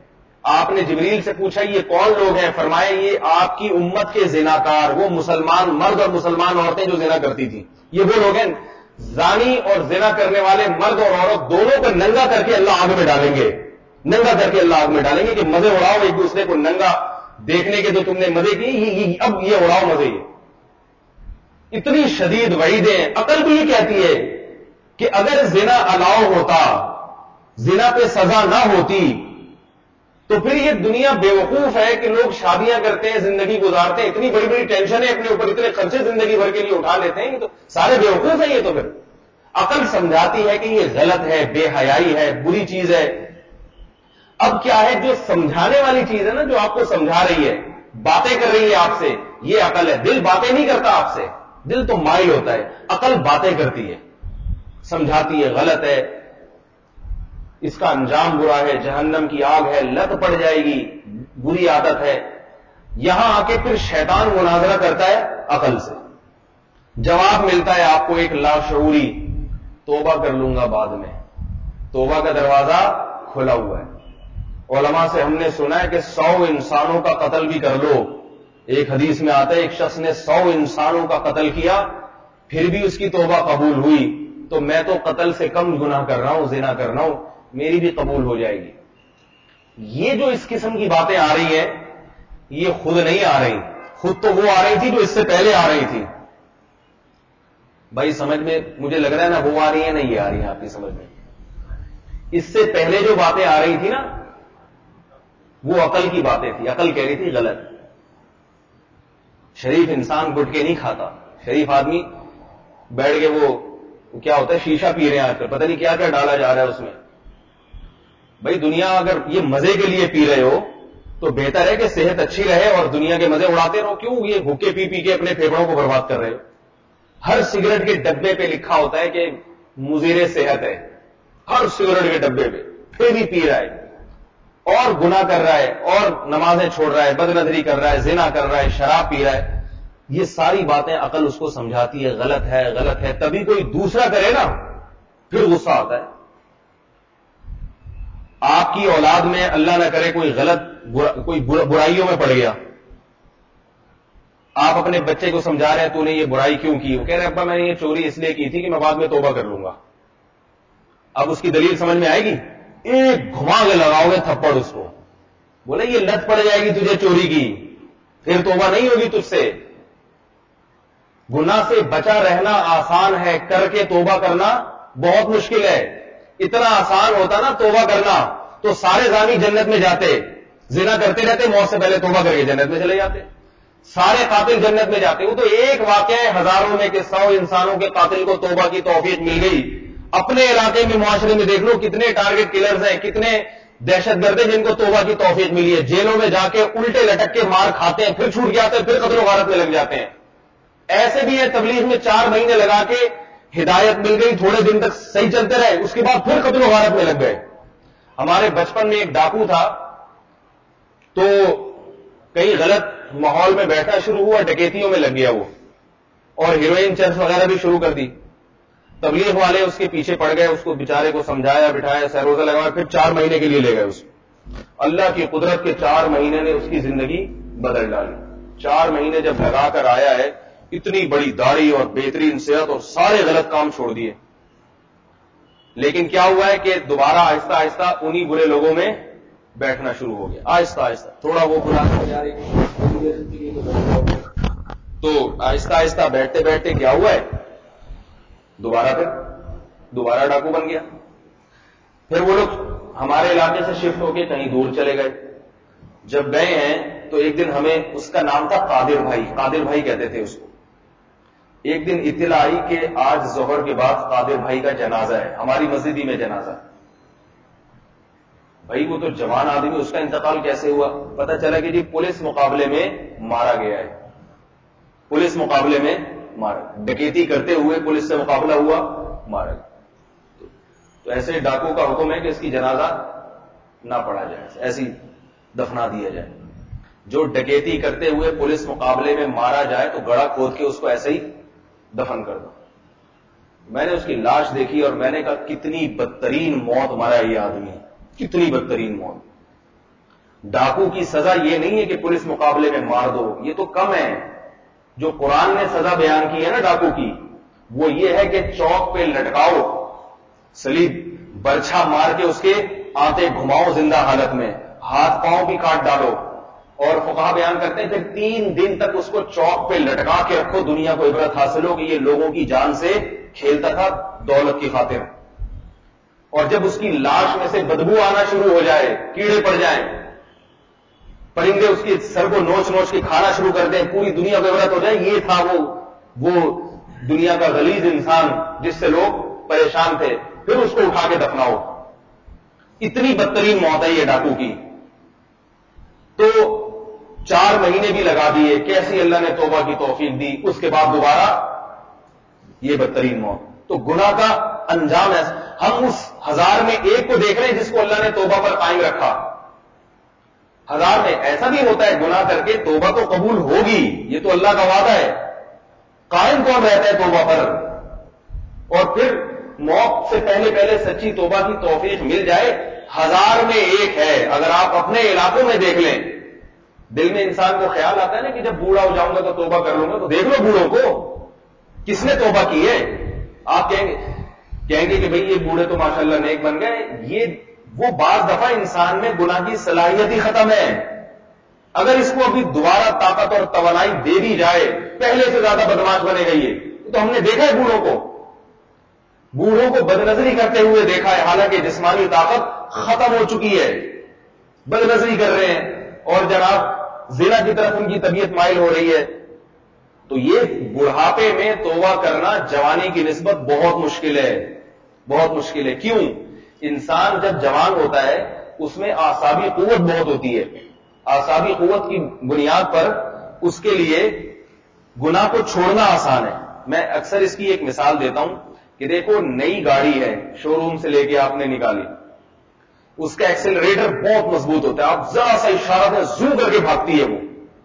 آپ نے جبریل سے پوچھا یہ کون لوگ ہیں؟ فرمایا یہ آپ کی امت کے زناکار، وہ مسلمان مرد اور مسلمان عورتیں جو زنا کرتی تھیں، یہ وہ لوگ ہیں۔ زانی اور زنا کرنے والے مرد اور عورت دونوں کو ننگا کر کے اللہ آگ میں ڈالیں گے، ننگا کر کے اللہ آگ میں ڈالیں گے کہ مزے اڑاؤ ایک دوسرے کو ننگا دیکھنے کے، جو تم نے مزے کی اب یہ اڑاؤ مزے۔ اتنی شدید وعیدیں۔ عقل بھی یہ کہتی ہے کہ اگر زنا الاؤ ہوتا، زنا پہ سزا نہ ہوتی، تو پھر یہ دنیا بیوقوف ہے کہ لوگ شادیاں کرتے ہیں، زندگی گزارتے ہیں، اتنی بڑی بڑی ٹینشنیں اپنے اوپر، اتنے خرچے زندگی بھر کے لیے اٹھا لیتے ہیں، یہ تو سارے بیوقوف ہیں۔ یہ تو پھر عقل سمجھاتی ہے کہ یہ غلط ہے، بے حیائی ہے، بری چیز ہے۔ اب کیا ہے، جو سمجھانے والی چیز ہے نا، جو آپ کو سمجھا رہی ہے، باتیں کر رہی ہے آپ سے، یہ عقل ہے۔ دل باتیں نہیں کرتا آپ سے، دل تو مائل ہوتا ہے، عقل باتیں کرتی ہے، سمجھاتی ہے غلط ہے، اس کا انجام برا ہے، جہنم کی آگ ہے، لت پڑ جائے گی، بری عادت ہے۔ یہاں آ کے پھر شیطان مناظرہ کرتا ہے عقل سے، جواب ملتا ہے آپ کو ایک لاشعوری، توبہ کر لوں گا بعد میں۔ توبہ کا دروازہ کھلا ہوا ہے۔ علماء سے ہم نے سنا ہے کہ 100 انسانوں کا قتل بھی کر لو، ایک حدیث میں آتا ہے ایک شخص نے 100 انسانوں کا قتل کیا پھر بھی اس کی توبہ قبول ہوئی، تو میں تو قتل سے کم گناہ کر رہا ہوں، زنا کر رہا ہوں، میری بھی قبول ہو جائے گی۔ یہ جو اس قسم کی باتیں آ رہی ہیں، یہ خود نہیں آ رہی، خود تو وہ آ رہی تھی جو اس سے پہلے آ رہی تھی۔ بھائی سمجھ میں مجھے لگ رہا ہے نا، وہ آ رہی ہیں نہیں آ رہی ہیں آپ کی سمجھ میں؟ اس سے پہلے جو باتیں آ رہی تھی نا، وہ عقل کی باتیں تھی، عقل کہہ رہی تھی غلط۔ شریف انسان گٹکے نہیں کھاتا، شریف آدمی بیٹھ کے وہ کیا ہوتا ہے، شیشہ پی رہے ہیں آج کل، پتہ نہیں کیا کیا ڈالا جا رہا ہے اس میں۔ بھائی دنیا اگر یہ مزے کے لیے پی رہے ہو تو بہتر ہے کہ صحت اچھی رہے اور دنیا کے مزے اڑاتے رہو، کیوں یہ بھوکے پی پی کے اپنے پھیپھڑوں کو برباد کر رہے ہو؟ ہر سگریٹ کے ڈبے پہ لکھا ہوتا ہے کہ مضر صحت ہے، ہر سگریٹ کے ڈبے پہ، پھر بھی پی رہا ہے اور گناہ کر رہا ہے اور نمازیں چھوڑ رہا ہے، بد نظری کر رہا ہے، زنا کر رہا ہے، شراب پی رہا ہے۔ یہ ساری باتیں عقل اس کو سمجھاتی ہے غلط ہے، غلط ہے، تبھی کوئی دوسرا کرے نا پھر غصہ آتا ہے۔ آپ کی اولاد میں اللہ نہ کرے کوئی کوئی برائیوں میں پڑ گیا، آپ اپنے بچے کو سمجھا رہے ہیں تو نے یہ برائی کیوں کی، وہ کہہ رہے ابا میں نے یہ چوری اس لیے کی تھی کہ میں بعد میں توبہ کر لوں گا۔ اب اس کی دلیل سمجھ میں آئے گی؟ ایک گھما کے لگاؤ گے تھپڑ اس کو، بولے یہ لت پڑ جائے گی تجھے چوری کی، پھر توبہ نہیں ہوگی تجھ سے۔ گناہ سے بچا رہنا آسان ہے، کر کے توبہ کرنا بہت مشکل ہے۔ اتنا آسان ہوتا نا توبہ کرنا تو سارے زانی جنت میں جاتے، زنا کرتے رہتے، موت سے پہلے توبہ کر کے جنت میں چلے جاتے، سارے قاتل جنت میں جاتے۔ وہ تو ایک واقعہ ہے ہزاروں میں کہ 100 انسانوں کے قاتل کو توبہ کی توفیق مل گئی۔ اپنے علاقے میں معاشرے میں دیکھ لو کتنے ٹارگٹ کلرز ہیں، کتنے دہشت گرد ہیں جن کو توبہ کی توفیق ملی ہے، جیلوں میں جا کے الٹے لٹک کے مار کھاتے ہیں، پھر چھوٹ جاتے ہیں، پھر قتل و غارت میں لگ جاتے ہیں۔ ایسے بھی ہے تبلیغ میں 4 مہینے لگا کے ہدایت مل گئی، تھوڑے دن تک صحیح چلتے رہے، اس کے بعد پھر قتل و غارت میں لگ گئے۔ ہمارے بچپن میں ایک ڈاکو تھا، تو کئی غلط ماحول میں بیٹھنا شروع ہوا، ڈکیتیوں میں لگ گیا وہ، اور ہیروئن چرس وغیرہ بھی شروع کر دی۔ تبلیغ والے اس کے پیچھے پڑ گئے، اس کو بیچارے کو سمجھایا بٹھایا، سروزہ لگایا، پھر 4 مہینے کے لیے لے گئے اس کو۔ اللہ کی قدرت کے 4 مہینے نے اس کی زندگی بدل ڈالی۔ 4 مہینے جب لگا کر آیا ہے، اتنی بڑی داڑھی اور بہترین صحت اور سارے غلط کام چھوڑ دیے، لیکن کیا ہوا ہے کہ دوبارہ آہستہ آہستہ انہی برے لوگوں میں بیٹھنا شروع ہو گیا، آہستہ آہستہ تھوڑا وہ برا تو آہستہ آہستہ بیٹھتے بیٹھتے کیا ہوا ہے، دوبارہ ڈاکو بن گیا۔ پھر وہ لوگ ہمارے علاقے سے شفٹ ہو کے کہیں دور چلے گئے۔ جب گئے ہیں تو ایک دن ہمیں، اس کا نام تھا قادر بھائی کہتے تھے اس کو، ایک دن اطلاع آئی کہ آج ظہر کے بعد قادر بھائی کا جنازہ ہے، ہماری مسجد ہی میں جنازہ ہے۔ بھائی وہ تو جوان آدمی، اس کا انتقال کیسے ہوا؟ پتہ چلا کہ جی پولیس مقابلے میں مارا گیا ہے، پولیس مقابلے میں مارا، ڈکیتی کرتے ہوئے پولیس سے مقابلہ ہوا، مارا گیا۔ تو ایسے ڈاکو کا حکم ہے کہ اس کی جنازہ نہ پڑھا جائے، ایسی دفنا دیا جائے۔ جو ڈکیتی کرتے ہوئے پولیس مقابلے میں مارا جائے تو گڑھا کھود کے اس کو ایسے ہی دفن کر دو۔ میں نے اس کی لاش دیکھی اور میں نے کہا کتنی بدترین موت مرا یہ آدمی، کتنی بدترین موت۔ ڈاکو کی سزا یہ نہیں ہے کہ پولیس مقابلے میں مار دو، یہ تو کم ہے. جو قرآن نے سزا بیان کی ہے نا ڈاکو کی، وہ یہ ہے کہ چوک پہ لٹکاؤ، سلیب برچھا مار کے اس کے آتے گھماؤ زندہ حالت میں، ہاتھ پاؤں بھی کاٹ ڈالو. اور فقہا بیان کرتے ہیں پھر 3 دن تک اس کو چوک پہ لٹکا کے رکھو، دنیا کو عبرت حاصل ہو کہ یہ لوگوں کی جان سے کھیلتا تھا دولت کی خاطر. اور جب اس کی لاش میں سے بدبو آنا شروع ہو جائے، کیڑے پڑ جائیں، پرندے اس کے سر کو نوچ نوچ کے کھانا شروع کر دیں، پوری دنیا کو عبرت ہو جائے یہ تھا وہ دنیا کا غلیظ انسان جس سے لوگ پریشان تھے، پھر اس کو اٹھا کے دفناؤ. اتنی بدترین موت ہے یہ ڈاکو کی. تو 4 مہینے بھی لگا دیے، کیسی اللہ نے توبہ کی توفیق دی، اس کے بعد دوبارہ یہ بدترین موت. تو گناہ کا انجام ہے. ہم اس 1000 میں ایک کو دیکھ رہے ہیں جس کو اللہ نے توبہ پر قائم رکھا. 1000 میں ایسا بھی ہوتا ہے گناہ کر کے توبہ تو قبول ہوگی، یہ تو اللہ کا وعدہ ہے. قائم کون رہتا ہے توبہ پر؟ اور پھر موت سے پہلے سچی توبہ کی توفیق مل جائے. 1000 میں ایک ہے. اگر آپ اپنے علاقوں میں دیکھ لیں، دل میں انسان کو خیال آتا ہے نا کہ جب بوڑھا ہو جاؤں گا تو توبہ کر لوں گا، تو دیکھ لو بوڑھوں کو کس نے توبہ کی ہے. آپ کہیں گے کہ بھئی یہ بوڑھے تو ماشاءاللہ نیک بن گئے. یہ وہ بعض دفعہ انسان میں گناہ کی صلاحیت ہی ختم ہے. اگر اس کو ابھی دوبارہ طاقت اور توانائی دے دی جائے، پہلے سے زیادہ بدماش بنے گا. یہ تو ہم نے دیکھا ہے بوڑھوں کو بدنظری کرتے ہوئے دیکھا ہے، حالانکہ جسمانی طاقت ختم ہو چکی ہے، بدنظری کر رہے ہیں اور جناب زنا کی طرف ان کی طبیعت مائل ہو رہی ہے. تو یہ بڑھاپے میں توبہ کرنا جوانی کی نسبت بہت مشکل ہے، بہت مشکل ہے. کیوں؟ انسان جب جوان ہوتا ہے اس میں اعصابی قوت بہت ہوتی ہے. اعصابی قوت کی بنیاد پر اس کے لیے گناہ کو چھوڑنا آسان ہے. میں اکثر اس کی ایک مثال دیتا ہوں کہ دیکھو نئی گاڑی ہے، شو روم سے لے کے آپ نے نکالی، اس کا ایکسلریٹر بہت مضبوط ہوتا ہے، آپ ذرا سا اشارہ میں زو کر کے بھاگتی ہے وہ.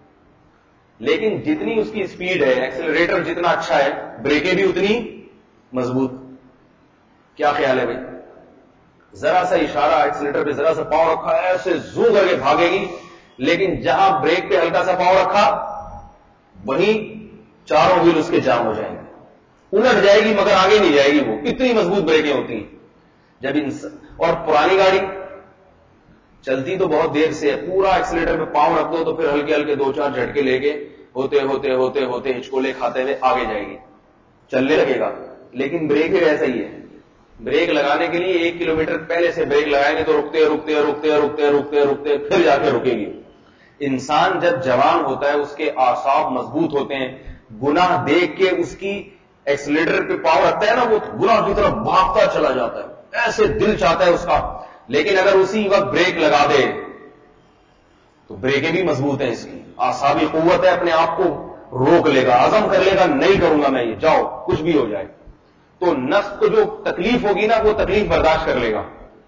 لیکن جتنی اس کی سپیڈ ہے، ایکسلریٹر جتنا اچھا ہے، بریکیں بھی اتنی مضبوط. کیا خیال ہے بھائی؟ ذرا سا اشارہ ایکسلریٹر پہ ذرا سا پاؤں رکھا ہے، ایسے زو کر کے بھاگے گی. لیکن جہاں بریک پہ ہلکا سا پاؤں رکھا وہیں چاروں ویل اس کے جام ہو جائیں گے، الٹ جائے گی مگر آگے نہیں جائے گی. وہ کتنی مضبوط بریکیں ہوتی ہیں. جب اور پرانی گاڑی چلتی تو بہت دیر سے ہے، پورا ایکسیلیٹر پہ پاؤں رکھ دو تو پھر ہلکے ہلکے 2-4 جھٹکے لے کے ہوتے ہوتے ہوتے ہوتے ہچکولے کھاتے ہوئے آگے جائے گی، چلنے لگے گا. لیکن بریک بھی ایسا ہی ہے. بریک لگانے کے لیے 1 کلومیٹر پہلے سے بریک لگائیں گے تو رکتے رکتے رکتے رکتے رکتے رکتے پھر جا کے رکے گی. انسان جب جوان ہوتا ہے اس کے اعصاب مضبوط ہوتے ہیں، گناہ دیکھ کے اس کی ایکسیلیٹر پہ پاؤں رکھتا ہے نا، وہ گناہ کی طرف بھاگتا چلا جاتا ہے، ایسے دل چاہتا ہے اس کا. لیکن اگر اسی وقت بریک لگا دے تو بریکیں بھی مضبوط ہیں، اس کی اعصابی قوت ہے، اپنے آپ کو روک لے گا، عزم کر لے گا نہیں کروں گا میں یہ، جاؤ کچھ بھی ہو جائے. تو نفس کو جو تکلیف ہوگی نا وہ تکلیف برداشت کر لے گا.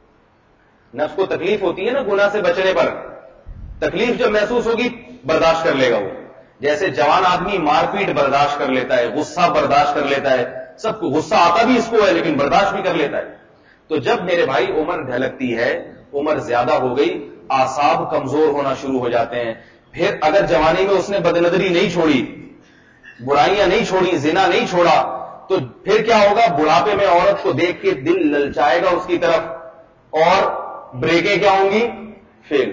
نفس کو تکلیف ہوتی ہے نا گناہ سے بچنے پر، تکلیف جب محسوس ہوگی برداشت کر لے گا وہ. جیسے جوان آدمی مار پیٹ برداشت کر لیتا ہے، غصہ برداشت کر لیتا ہے، سب کو غصہ آتا بھی اس کو ہے لیکن برداشت بھی کر لیتا ہے. تو جب میرے بھائی عمر ڈھلکتی ہے، عمر زیادہ ہو گئی، اعصاب کمزور ہونا شروع ہو جاتے ہیں. پھر اگر جوانی میں اس نے بدنظری نہیں چھوڑی، برائیاں نہیں چھوڑی، زنا نہیں چھوڑا، تو پھر کیا ہوگا؟ بڑھاپے میں عورت کو دیکھ کے دل للچائے گا اس کی طرف اور بریکیں کیا ہوں گی؟ فیل.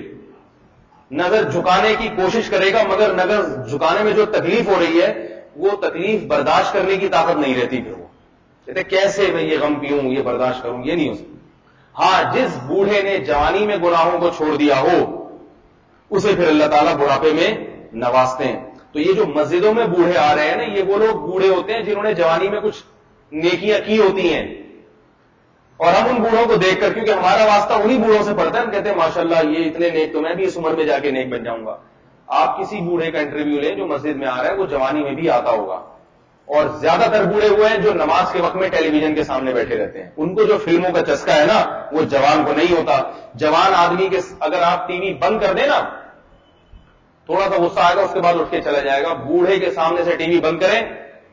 نظر جھکانے کی کوشش کرے گا مگر نظر جھکانے میں جو تکلیف ہو رہی ہے وہ تکلیف برداشت کرنے کی طاقت نہیں رہتی. پھر وہ کہتے کیسے میں یہ غم پیوں، یہ برداشت کروں، یہ نہیں ہو سکتا. ہاں، جس بوڑھے نے جوانی میں گناہوں کو چھوڑ دیا ہو اسے پھر اللہ تعالیٰ بڑھاپے میں نوازتے ہیں. تو یہ جو مسجدوں میں بوڑھے آ رہے ہیں نا، یہ وہ لوگ بوڑھے ہوتے ہیں جنہوں نے جوانی میں کچھ نیکیاں کی ہوتی ہیں. اور ہم ان بوڑھوں کو دیکھ کر، کیونکہ ہمارا واسطہ انہی بوڑھوں سے پڑتا ہے، ہم کہتے ہیں ماشاءاللہ یہ اتنے نیک، تو میں بھی اس عمر میں جا کے نیک بن جاؤں گا. آپ کسی بوڑھے کا انٹرویو لیں جو مسجد میں آ رہا ہے، وہ جوانی میں بھی آتا ہوگا. اور زیادہ تر بوڑھے ہوئے ہیں جو نماز کے وقت میں ٹیلی ویژن کے سامنے بیٹھے رہتے ہیں. ان کو جو فلموں کا چسکا ہے نا وہ جوان کو نہیں ہوتا. جوان آدمی کے اگر آپ ٹی وی بند کر دیں نا، تھوڑا سا غصہ آئے گا اس کے بعد اٹھ کے چلا جائے گا. بوڑھے کے سامنے سے ٹی وی بند کریں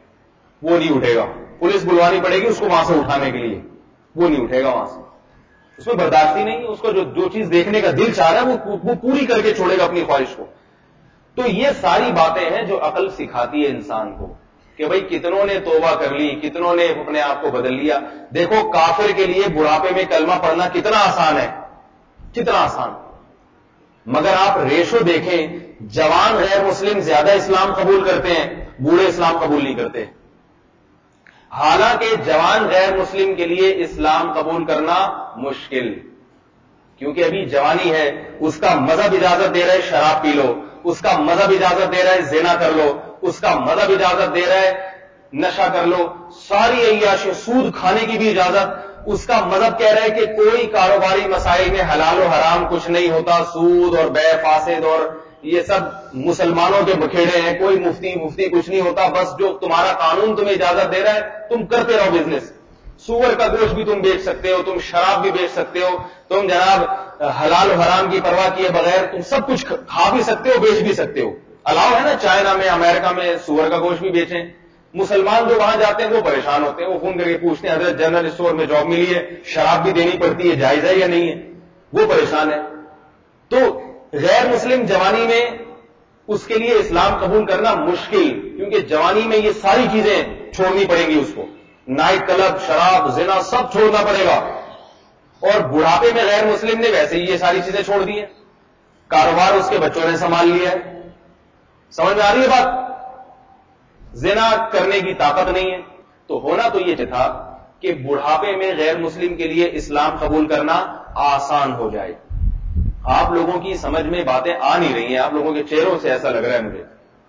وہ نہیں اٹھے گا، پولیس بلوانی پڑے گی اس کو وہاں سے اٹھانے کے لیے، وہ نہیں اٹھے گا وہاں سے. اس میں برداشتی نہیں ہے. اس کو جو چیز دیکھنے کا دل چاہ رہا ہے وہ پوری کر کے چھوڑے گا اپنی خواہش کو. تو یہ ساری باتیں ہیں جو عقل سکھاتی ہے انسان کو کہ بھئی کتنوں نے توبہ کر لی, کتنوں نے اپنے آپ کو بدل لیا. دیکھو کافر کے لیے بڑھاپے میں کلمہ پڑھنا کتنا آسان ہے, کتنا آسان. مگر آپ ریشو دیکھیں, جوان غیر مسلم زیادہ اسلام قبول کرتے ہیں, بوڑھے اسلام قبول نہیں کرتے. حالانکہ جوان غیر مسلم کے لیے اسلام قبول کرنا مشکل, کیونکہ ابھی جوانی ہے, اس کا مذہب اجازت دے رہا ہے شراب پی لو, اس کا مذہب اجازت دے رہا ہے زنا کر لو, اس کا مذہب اجازت دے رہا ہے نشہ کر لو, ساری عیاشی, سود کھانے کی بھی اجازت. اس کا مذہب کہہ رہا ہے کہ کوئی کاروباری مسائل میں حلال و حرام کچھ نہیں ہوتا, سود اور بے فاسد اور یہ سب مسلمانوں کے بکھیڑے ہیں, کوئی مفتی کچھ نہیں ہوتا, بس جو تمہارا قانون تمہیں اجازت دے رہا ہے تم کرتے رہو بزنس. سور کا گوشت بھی تم بیچ سکتے ہو, تم شراب بھی بیچ سکتے ہو, تم جناب حلال و حرام کی پرواہ کیے بغیر تم سب کچھ کھا بھی سکتے ہو, بیچ بھی سکتے ہو. الاؤ ہے نا چائنا میں, امریکہ میں سور کا گوشت بھی بیچیں. مسلمان جو وہاں جاتے ہیں وہ پریشان ہوتے ہیں, وہ فون کر کے پوچھتے ہیں حضرت جنرل اسٹور میں جاب ملی ہے, شراب بھی دینی پڑتی ہے, جائز ہے یا نہیں ہے, وہ پریشان ہے. تو غیر مسلم جوانی میں اس کے لیے اسلام قبول کرنا مشکل, کیونکہ جوانی میں یہ ساری چیزیں چھوڑنی پڑیں گی اس کو, نائٹ کلب, شراب, زنا سب چھوڑنا پڑے گا. اور بڑھاپے میں غیر مسلم نے ویسے ہی یہ ساری چیزیں چھوڑ دی ہیں, کاروبار اس کے بچوں نے سنبھال لیا ہے. سمجھ میں آ رہی ہے بات؟ زنا کرنے کی طاقت نہیں ہے. تو ہونا تو یہ تھا کہ بڑھاپے میں غیر مسلم کے لیے اسلام قبول کرنا آسان ہو جائے. آپ لوگوں کی سمجھ میں باتیں آ نہیں رہی ہیں, آپ لوگوں کے چہروں سے ایسا لگ رہا ہے مجھے.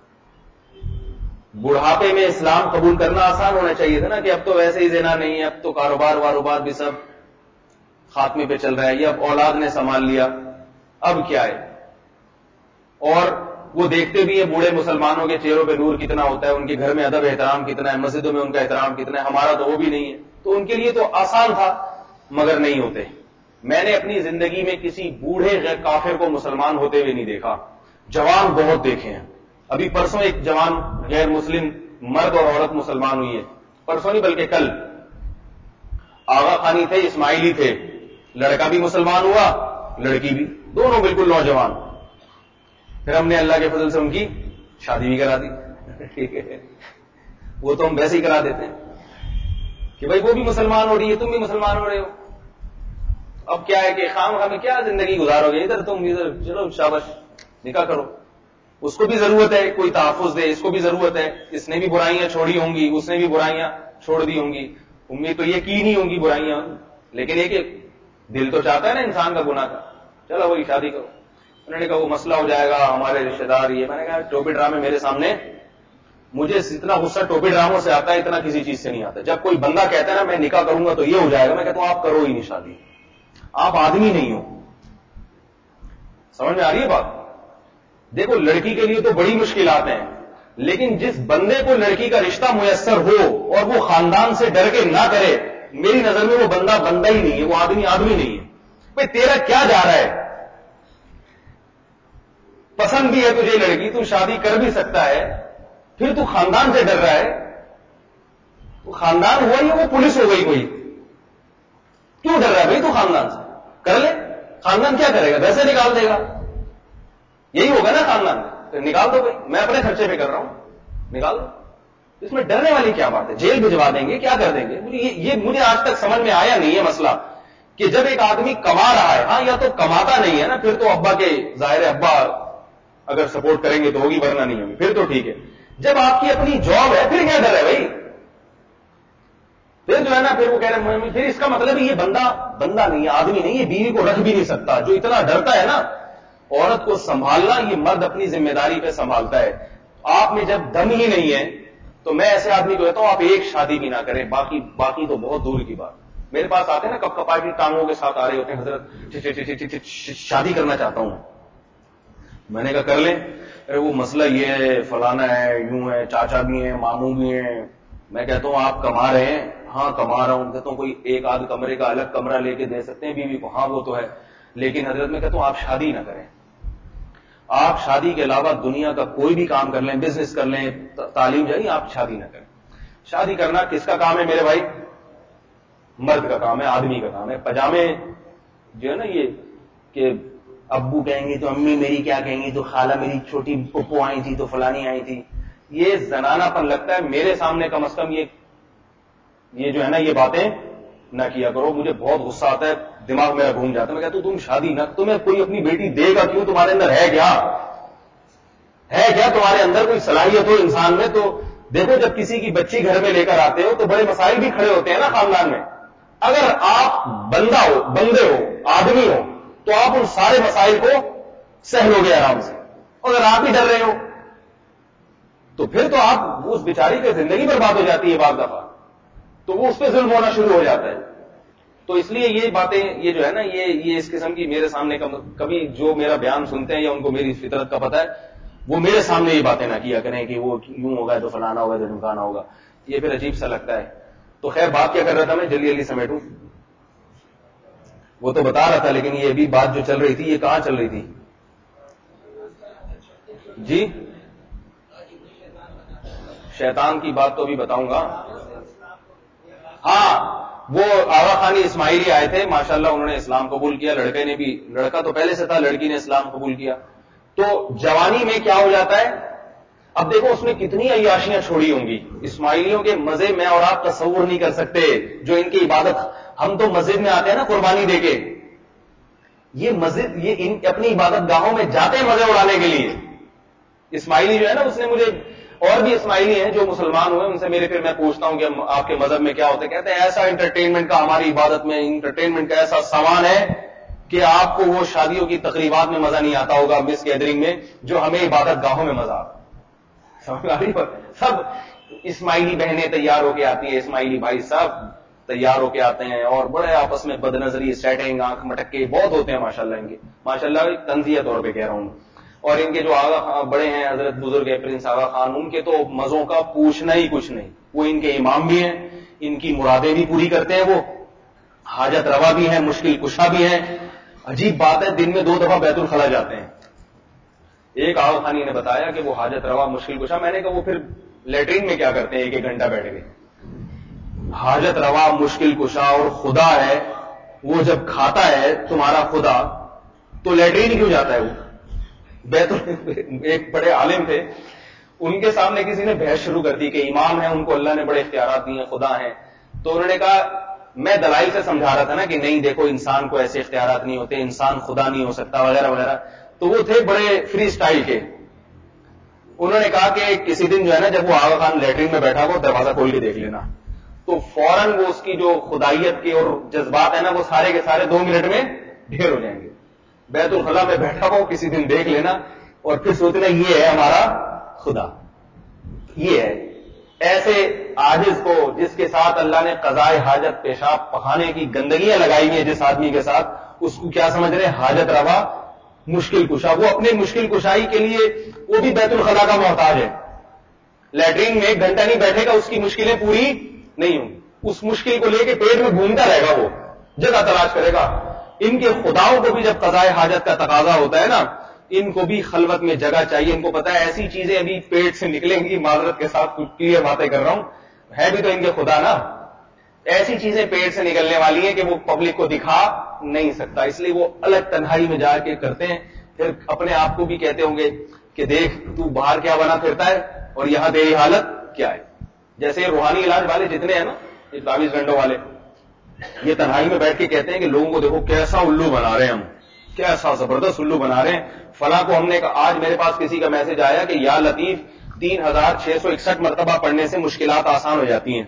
بڑھاپے میں اسلام قبول کرنا آسان ہونا چاہیے تھا نا, کہ اب تو ویسے ہی زنا نہیں ہے, اب تو کاروبار بھی سب خاتمے پہ چل رہا ہے, یہ اب اولاد نے سنبھال لیا, اب کیا ہے. اور وہ دیکھتے بھی ہیں بوڑھے مسلمانوں کے چہروں پہ نور کتنا ہوتا ہے, ان کے گھر میں ادب احترام کتنا ہے, مسجدوں میں ان کا احترام کتنا ہے, ہمارا تو وہ بھی نہیں ہے. تو ان کے لیے تو آسان تھا, مگر نہیں ہوتے. میں نے اپنی زندگی میں کسی بوڑھے غیر کافر کو مسلمان ہوتے ہوئے نہیں دیکھا, جوان بہت دیکھے ہیں. ابھی پرسوں ایک جوان غیر مسلم مرد اور عورت مسلمان ہوئی ہے, پرسوں نہیں بلکہ کل. آغا خانی تھے, اسماعیلی تھے, لڑکا بھی مسلمان ہوا, لڑکی بھی, دونوں بالکل نوجوان. پھر ہم نے اللہ کے فضل سے ان کی شادی بھی کرا دی. ٹھیک ہے, وہ تو ہم ویسے ہی کرا دیتے ہیں کہ بھائی وہ بھی مسلمان ہو رہی ہے, تم بھی مسلمان ہو رہے ہو. اب کیا ہے کہ خام خواہ میں کیا زندگی گزارو گے, ادھر تم ادھر چلو شاباش نکاح کرو. اس کو بھی ضرورت ہے کوئی تحفظ دے, اس کو بھی ضرورت ہے, اس نے بھی برائیاں چھوڑی ہوں گی, اس نے بھی برائیاں چھوڑ دی ہوں گی, امید تو یہ کی نہیں ہوں گی برائیاں, لیکن یہ کہ دل تو چاہتا ہے نا انسان کا گناہ کا, چلو وہی شادی کرو. انہوں نے کہا وہ مسئلہ ہو جائے گا, ہمارے رشتے دار یہ. میں نے کہا ٹوپی ڈرامے میرے سامنے, مجھے اتنا غصہ ٹوپی ڈراموں سے آتا ہے اتنا کسی چیز سے نہیں آتا. جب کوئی بندہ کہتا ہے نا میں نکاح کروں گا تو یہ ہو جائے گا, میں کہتا ہوں آپ کرو ہی نہیں شادی, آپ آدمی نہیں ہو. سمجھ میں آ رہی ہے بات؟ دیکھو لڑکی کے لیے تو بڑی مشکلات ہیں, لیکن جس بندے کو لڑکی کا رشتہ میسر ہو اور وہ خاندان سے ڈر کے نہ کرے, میری نظر میں وہ بندہ بندہ ہی نہیں ہے, وہ آدمی نہیں ہے. بھائی تیرا کیا جا رہا ہے, پسند بھی ہے تجھے لڑکی, تو شادی کر بھی سکتا ہے, پھر تو خاندان سے ڈر رہا ہے. تو خاندان ہوا ہی, وہ پولیس ہو گئی کوئی, کیوں ڈر رہا ہے بھائی؟ تو خاندان سے کر لے, خاندان کیا کرے گا, ویسے نکال دے گا. یہی ہوگا نا خاندان میں, نکال دو بھائی, میں اپنے خرچے پہ کر رہا ہوں, نکال دو. اس میں ڈرنے والی کیا بات ہے؟ جیل بھجوا دیں گے, کیا کر دیں گے؟ یہ مجھے آج تک سمجھ میں آیا نہیں ہے مسئلہ, کہ جب ایک آدمی کما رہا ہے, ہاں یا تو کماتا نہیں ہے نا, پھر تو ابا کے ظاہر ہے, ابا اگر سپورٹ کریں گے تو ہوگی, ورنہ نہیں ہوگی, پھر تو ٹھیک ہے. جب آپ کی اپنی جاب ہے پھر کیا ڈر ہے بھائی؟ پھر جو ہے نا, پھر وہ کہہ رہے ہیں, پھر اس کا مطلب یہ بندہ نہیں ہے, آدمی نہیں ہے, بیوی کو رکھ بھی نہیں سکتا. جو اتنا ڈرتا ہے نا عورت کو سنبھالنا, یہ مرد اپنی ذمہ داری پہ سنبھالتا ہے. آپ میں جب دم ہی نہیں ہے تو میں ایسے آدمی کو کہتا ہوں آپ ایک شادی بھی نہ کریں, باقی تو بہت دور کی بات. میرے پاس آتے ہیں نا کپ کپاٹی ٹانگوں کے ساتھ آ رہے ہوتے ہیں, حضرت شادی کرنا چاہتا ہوں. میں نے کہا کر لیں. ارے وہ مسئلہ یہ ہے, فلانا ہے, یوں ہے, چاچا بھی ہیں, ماموں بھی ہیں. میں کہتا ہوں آپ کما رہے ہیں؟ ہاں کما رہا ہوں. کہتا ہوں کوئی ایک آدھ کمرے کا الگ کمرہ لے کے دے سکتے ہیں بیوی کو؟ ہاں وہ تو ہے, لیکن حضرت میں کہتا ہوں آپ شادی نہ کریں. آپ شادی کے علاوہ دنیا کا کوئی بھی کام کر لیں, بزنس کر لیں, تعلیم جائیں, آپ شادی نہ کریں. شادی کرنا کس کا کام ہے میرے بھائی؟ مرد کا کام ہے, آدمی کا کام ہے. پجامے جو ہے نا یہ کہ ابو کہیں گے تو امی میری کیا کہیں گی، تو خالہ میری چھوٹی پپو آئی تھی تو فلانی آئی تھی، یہ زنانہ پن لگتا ہے. میرے سامنے کم از کم یہ جو ہے نا یہ باتیں نہ کیا کرو. مجھے بہت غصہ آتا ہے، دماغ میرا گھوم جاتا ہے. میں کہتا ہوں تم شادی نہ، تمہیں کوئی اپنی بیٹی دے گا کیوں؟ تمہارے اندر ہے کیا تمہارے اندر کوئی صلاحیت ہو انسان میں؟ تو دیکھو جب کسی کی بچی گھر میں لے کر آتے ہو تو بڑے مسائل بھی کھڑے ہوتے ہیں نا خاندان میں. اگر آپ بندے ہو آدمی ہو تو آپ ان سارے مسائل کو سہ لو گے آرام سے. اگر آپ ہی ڈر رہے ہو تو پھر تو آپ اس بیچاری کی زندگی برباد ہو جاتی ہے بعض دفعہ، تو وہ اس پہ ظلم ہونا شروع ہو جاتا ہے. تو اس لیے یہ باتیں یہ جو ہے نا یہ اس قسم کی میرے سامنے کبھی جو میرا بیان سنتے ہیں یا ان کو میری فطرت کا پتہ ہے وہ میرے سامنے یہ باتیں نہ کیا کریں کہ وہ یوں ہوگا تو فلانا ہوگا تو ڈھمکانا ہوگا. یہ پھر عجیب سا لگتا ہے. تو خیر بات کیا کر رہا تھا میں، جلدی سمیٹوں. وہ تو بتا رہا تھا لیکن یہ ابھی بات جو چل رہی تھی یہ کہاں چل رہی تھی جی؟ شیطان کی بات تو ابھی بتاؤں گا. ہاں وہ آغا خانی اسماعیلی آئے تھے، ماشاءاللہ انہوں نے اسلام قبول کیا. لڑکے نے بھی، لڑکا تو پہلے سے تھا، لڑکی نے اسلام قبول کیا. تو جوانی میں کیا ہو جاتا ہے، اب دیکھو اس نے کتنی عیاشیاں چھوڑی ہوں گی. اسماعیلیوں کے مزے میں اور آپ تصور نہیں کر سکتے. جو ان کی عبادت، ہم تو مسجد میں آتے ہیں نا قربانی دے کے، یہ مسجد یہ اپنی عبادت گاہوں میں جاتے ہیں مزے اڑانے کے لیے. اسماعیلی جو ہے نا، اس نے مجھے، اور بھی اسماعیلی ہیں جو مسلمان ہوئے، ان سے پھر میں پوچھتا ہوں کہ آپ کے مذہب میں کیا ہوتا ہے؟ کہتے ہیں ایسا انٹرٹینمنٹ کا ہماری عبادت میں انٹرٹینمنٹ کا ایسا سامان ہے کہ آپ کو وہ شادیوں کی تقریبات میں مزہ نہیں آتا ہوگا، مس گیدرنگ میں، جو ہمیں عبادت گاہوں میں مزہ آتا. سب اسماعیلی بہنیں تیار ہو کے آتی ہیں، اسماعیلی بھائی سب تیار ہو کے آتے ہیں اور بڑے آپس میں بد نظری، سیٹنگ، آنکھ مٹکے بہت ہوتے ہیں ماشاءاللہ ان کے. ماشاءاللہ تنزیہ طور پہ کہہ رہا ہوں. اور ان کے جو آغا بڑے ہیں حضرت بزرگ ہے پرنس آغا خان، ان کے تو مزوں کا پوچھنا ہی کچھ نہیں. وہ ان کے امام بھی ہیں، ان کی مرادیں بھی پوری کرتے ہیں، وہ حاجت روا بھی ہیں، مشکل کشا بھی ہیں. عجیب بات ہے، دن میں 2 دفعہ بیت الخلا جاتے ہیں. ایک آغا خانی نے بتایا کہ وہ حاجت روا مشکل کشا. میں نے کہا وہ پھر لیٹرین میں کیا کرتے ہیں 1 گھنٹہ بیٹھ کے؟ حاجت روا مشکل کشا اور خدا ہے، وہ جب کھاتا ہے تمہارا خدا تو لیٹرین کیوں جاتا ہے وہ؟ ایک بڑے عالم تھے، ان کے سامنے کسی نے بحث شروع کر دی کہ امام ہیں، ان کو اللہ نے بڑے اختیارات دیے ہیں، خدا ہیں. تو انہوں نے کہا، میں دلائل سے سمجھا رہا تھا نا کہ نہیں دیکھو انسان کو ایسے اختیارات نہیں ہوتے، انسان خدا نہیں ہو سکتا وغیرہ وغیرہ. تو وہ تھے بڑے فری سٹائل کے. انہوں نے کہا کہ کسی دن جو ہے نا جب وہ آغا خان لیٹرین میں بیٹھا ہو دروازہ کھول کے دیکھ لینا، تو فوراً وہ اس کی جو خدائیت کے اور جذبات ہیں نا وہ سارے کے سارے 2 منٹ میں ڈھیر ہو جائیں گے. بیت الخلا میں بیٹھا ہو کسی دن دیکھ لینا اور پھر سوچنا یہ ہے ہمارا خدا. یہ ہے ایسے عاجز کو جس کے ساتھ اللہ نے قضائے حاجت، پیشاب پخانے کی گندگیاں لگائی ہیں جس آدمی کے ساتھ، اس کو کیا سمجھ رہے ہیں؟ حاجت روا مشکل کشا. وہ اپنے مشکل کشائی کے لیے وہ بھی بیت الخلا کا محتاج ہے. لیٹرین میں 1 گھنٹہ نہیں بیٹھے گا اس کی مشکلیں پوری نہیں ہوں. اس مشکل کو لے کے پیٹ میں گھومتا رہے گا، وہ جگہ تلاش کرے گا. ان کے خداؤں کو بھی جب قضائے حاجت کا تقاضا ہوتا ہے نا، ان کو بھی خلوت میں جگہ چاہیے. ان کو پتا ہے ایسی چیزیں ابھی پیٹ سے نکلیں گی، معذرت کے ساتھ کچھ کلیئر باتیں کر رہا ہوں، ہے بھی تو ان کے خدا نا. ایسی چیزیں پیٹ سے نکلنے والی ہیں کہ وہ پبلک کو دکھا نہیں سکتا، اس لیے وہ الگ تنہائی میں جا کے کرتے ہیں. پھر اپنے آپ کو بھی کہتے ہوں گے کہ دیکھ تو باہر کیا بنا پھرتا ہے اور یہاں تیری حالت کیا ہے. جیسے روحانی علاج والے جتنے ہیں نا، یہ 24 گھنٹوں والے، یہ تنہائی میں بیٹھ کے کہتے ہیں کہ لوگوں کو دیکھو کیسا الو بنا رہے ہیں، ہم کیسا زبردست الو بنا رہے ہیں. فلاں کو ہم نے کہا، آج میرے پاس کسی کا میسج آیا کہ یا لطیف 3661 مرتبہ پڑھنے سے مشکلات آسان ہو جاتی ہیں.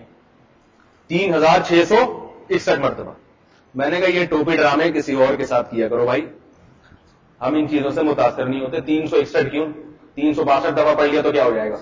3661 مرتبہ. میں نے کہا یہ ٹوپی ڈرامے کسی اور کے ساتھ کیا کرو بھائی، ہم ان چیزوں سے متاثر نہیں ہوتے. 361 کیوں؟ 362 دفعہ پڑھ لیا تو کیا ہو جائے گا؟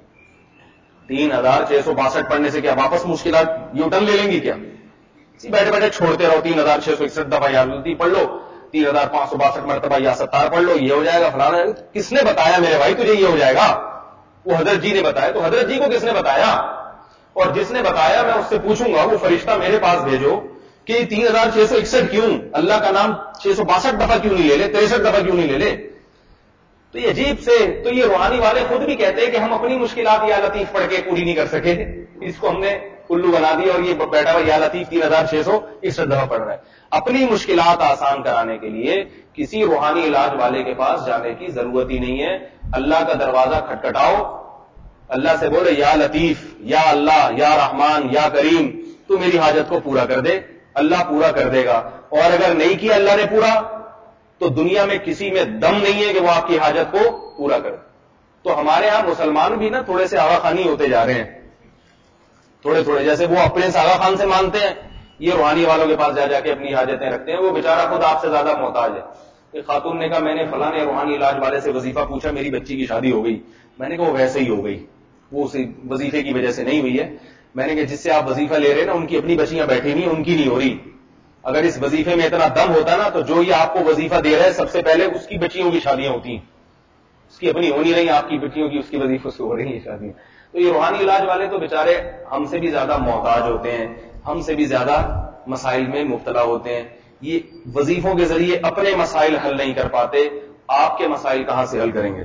3662 پڑھنے سے کیا واپس مشکلات یوٹن لے لیں گی کیا؟ بیٹھے بیٹھے چھوڑتے رہو. 3661 دفعہ یا لطیف پڑھ لو، 3562 مرتبہ یا 70 پڑھ لو، یہ ہو جائے گا فلانا. کس نے بتایا میرے بھائی تجھے یہ ہو جائے گا؟ وہ حضرت جی نے بتایا. تو حضرت جی کو کس نے بتایا؟ اور جس نے بتایا میں اس سے پوچھوں گا، وہ فرشتہ میرے پاس بھیجو کہ 3661 کیوں؟ اللہ کا نام 662 دفعہ کیوں نہیں لے لے، 63 دفعہ کیوں نہیں لے لے؟ تو یہ عجیب سے، تو یہ روحانی والے خود بھی کہتے ہیں کہ ہم اپنی مشکلات یا لطیف پڑھ کے پوری نہیں کر سکے. اس کو ہم نے الو بنا دیا اور یہ بیٹھا ہوا یا لطیف 3661 دفعہ پڑھ رہا ہے. اپنی مشکلات آسان کرانے کے لیے کسی روحانی علاج والے کے پاس جانے کی ضرورت ہی نہیں ہے. اللہ کا دروازہ کھٹکھٹاؤ, اللہ سے بولے یا لطیف, یا اللہ, یا رحمان, یا کریم, تو میری حاجت کو پورا کر دے. اللہ پورا کر دے گا. اور اگر نہیں کیا اللہ نے پورا, تو دنیا میں کسی میں دم نہیں ہے کہ وہ آپ کی حاجت کو پورا کرے. تو ہمارے ہاں مسلمان بھی نا تھوڑے سے آغا خانی ہوتے جا رہے ہیں, تھوڑے تھوڑے, جیسے وہ اپنے سے آغا خان سے مانتے ہیں, یہ روحانی والوں کے پاس جا جا کے اپنی حاجتیں رکھتے ہیں. وہ بیچارہ خود آپ سے زیادہ محتاج ہے. ایک خاتون نے کہا میں نے فلاں روحانی علاج والے سے وظیفہ پوچھا, میری بچی کی شادی ہو گئی. میں نے کہا وہ ویسے ہی ہو گئی, وہ اسی وظیفے کی وجہ سے نہیں ہوئی ہے. میں نے کہا جس سے آپ وظیفہ لے رہے ہیں نا, ان کی اپنی بچیاں بیٹھی نہیں, ان کی نہیں ہو رہی. اگر اس وظیفے میں اتنا دم ہوتا نا, تو جو یہ آپ کو وظیفہ دے رہا ہے سب سے پہلے اس کی بچیوں کی شادیاں ہوتی ہیں. اس کی اپنی ہو نہیں رہی, آپ کی بچیوں کی, اس کی وظیفوں سے ہو رہی ہیں شادیاں. تو یہ روحانی علاج والے تو بیچارے ہم سے بھی زیادہ محتاج ہوتے ہیں, ہم سے بھی زیادہ مسائل میں مبتلا ہوتے ہیں. یہ وظیفوں کے ذریعے اپنے مسائل حل نہیں کر پاتے, آپ کے مسائل کہاں سے حل کریں گے؟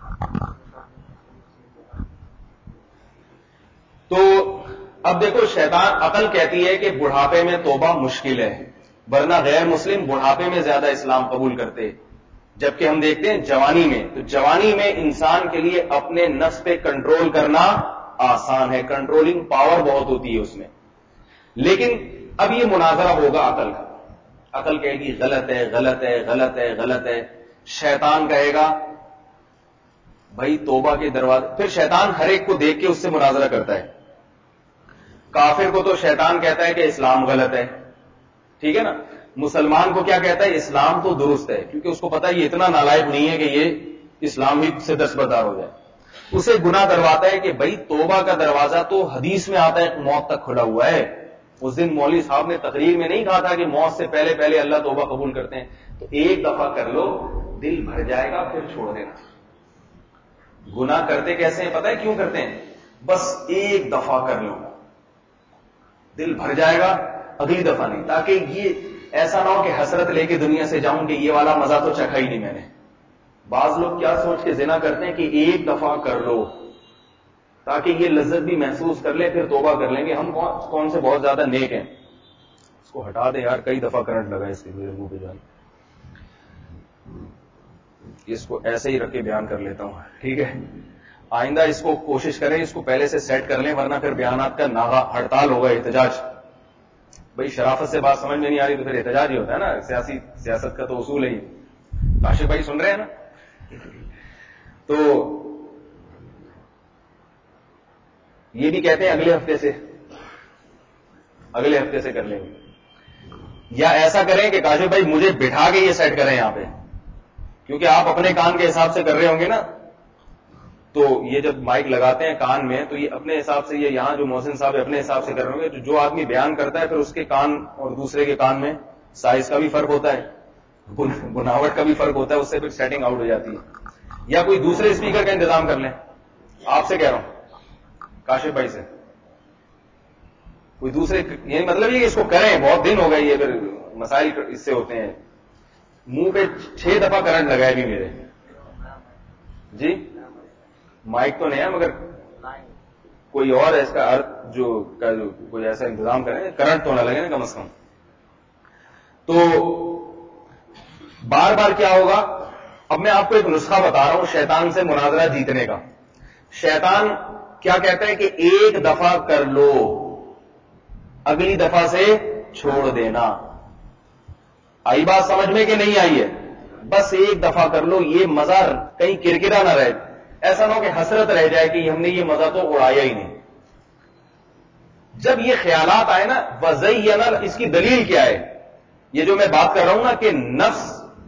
تو اب دیکھو, شیطان عقل کہتی ہے کہ بڑھاپے میں توبہ مشکل ہے, ورنہ غیر مسلم بڑھاپے میں زیادہ اسلام قبول کرتے. جبکہ ہم دیکھتے ہیں جوانی میں, تو جوانی میں انسان کے لیے اپنے نفس پہ کنٹرول کرنا آسان ہے, کنٹرولنگ پاور بہت ہوتی ہے اس میں. لیکن اب یہ مناظرہ ہوگا عقل کا. عقل کہے گی غلط ہے, غلط ہے, غلط ہے, غلط ہے. شیطان کہے گا بھائی توبہ کے دروازے. پھر شیطان ہر ایک کو دیکھ کے اس سے مناظرہ کرتا ہے. کافر کو تو شیطان کہتا ہے کہ اسلام غلط ہے, ٹھیک ہے نا. مسلمان کو کیا کہتا ہے؟ اسلام تو درست ہے, کیونکہ اس کو پتا ہے یہ اتنا نالائق نہیں ہے کہ یہ اسلام ہی سے دستبردار ہو جائے. اسے گناہ کرواتا ہے کہ بھائی توبہ کا دروازہ تو حدیث میں آتا ہے موت تک کھلا ہوا ہے. اس دن مولوی صاحب نے تقریر میں نہیں کہا تھا کہ موت سے پہلے پہلے اللہ توبہ قبول کرتے ہیں. تو ایک دفعہ کر لو, دل بھر جائے گا, پھر چھوڑ دینا. گناہ کرتے کیسے ہیں پتہ ہے کیوں کرتے ہیں؟ بس ایک دفعہ کر لو, دل بھر جائے گا, اگلی دفعہ نہیں. تاکہ یہ ایسا نہ ہو کہ حسرت لے کے دنیا سے جاؤں کہ یہ والا مزہ تو چکھا ہی نہیں میں نے. بعض لوگ کیا سوچ کے زنا کرتے ہیں کہ ایک دفعہ کر لو تاکہ یہ لذت بھی محسوس کر لیں, پھر توبہ کر لیں گے. ہم کون سے بہت زیادہ نیک ہیں. اس کو ہٹا دے یار, کئی دفعہ کرنٹ لگا اس کے میرے منہ پہ جان. اس کو ایسے ہی رکھ کے بیان کر لیتا ہوں, ٹھیک ہے. آئندہ اس کو کوشش کریں, اس کو پہلے سے سیٹ کر لیں, ورنہ پھر بیانات کا ناغا ہڑتال ہوگا, احتجاج. بھائی شرافت سے بات سمجھ میں نہیں آ رہی تو پھر احتجاج ہی ہوتا ہے نا, سیاست کا تو اصول ہے ہی. کاشف بھائی سن رہے ہیں نا؟ تو یہ بھی کہتے ہیں اگلے ہفتے سے کر لیں گے. یا ایسا کریں کہ کاشف بھائی مجھے بٹھا کے یہ سیٹ کریں یہاں پہ, کیونکہ آپ اپنے کان کے حساب سے کر رہے ہوں گے نا. تو یہ جب مائک لگاتے ہیں کان میں, تو یہ اپنے حساب سے, یہ یہاں جو محسن صاحب اپنے حساب سے کر رہے ہوں گے. جو آدمی بیان کرتا ہے پھر اس کے کان اور دوسرے کے کان میں سائز کا بھی فرق ہوتا ہے, بناوٹ کا بھی فرق ہوتا ہے, اس سے پھر سیٹنگ آؤٹ ہو جاتی ہے. یا کوئی دوسرے اسپیکر کا انتظام کر لیں. آپ سے کہہ رہا ہوں, کاشف بھائی سے, کوئی دوسرے, یعنی مطلب یہ کہ اس کو کریں. بہت دن ہو گئے یہ پھر مسائل اس سے ہوتے ہیں. منہ پہ 6 دفعہ کرنٹ لگا ہے بھی میرے. جی مائک تو نہیں ہے, مگر کوئی اور ہے اس کا ارتھ جو کوئی ایسا انتظام کریں, کرنٹ تو نہ لگے نا کم از کم. تو بار بار کیا ہوگا؟ اب میں آپ کو ایک نسخہ بتا رہا ہوں شیطان سے مناظرہ جیتنے کا. شیطان کیا کہتا ہے کہ ایک دفعہ کر لو, اگلی دفعہ سے چھوڑ دینا. آئی بات سمجھ میں کہ نہیں آئی ہے؟ بس ایک دفعہ کر لو, یہ مزہ کہیں کرکرا نہ رہے. ایسا نہ ہو کہ حسرت رہ جائے کہ ہم نے یہ مزہ تو اڑایا ہی نہیں. جب یہ خیالات آئے نا, وزین, اس کی دلیل کیا ہے؟ یہ جو میں بات کر رہا ہوں نا کہ نفس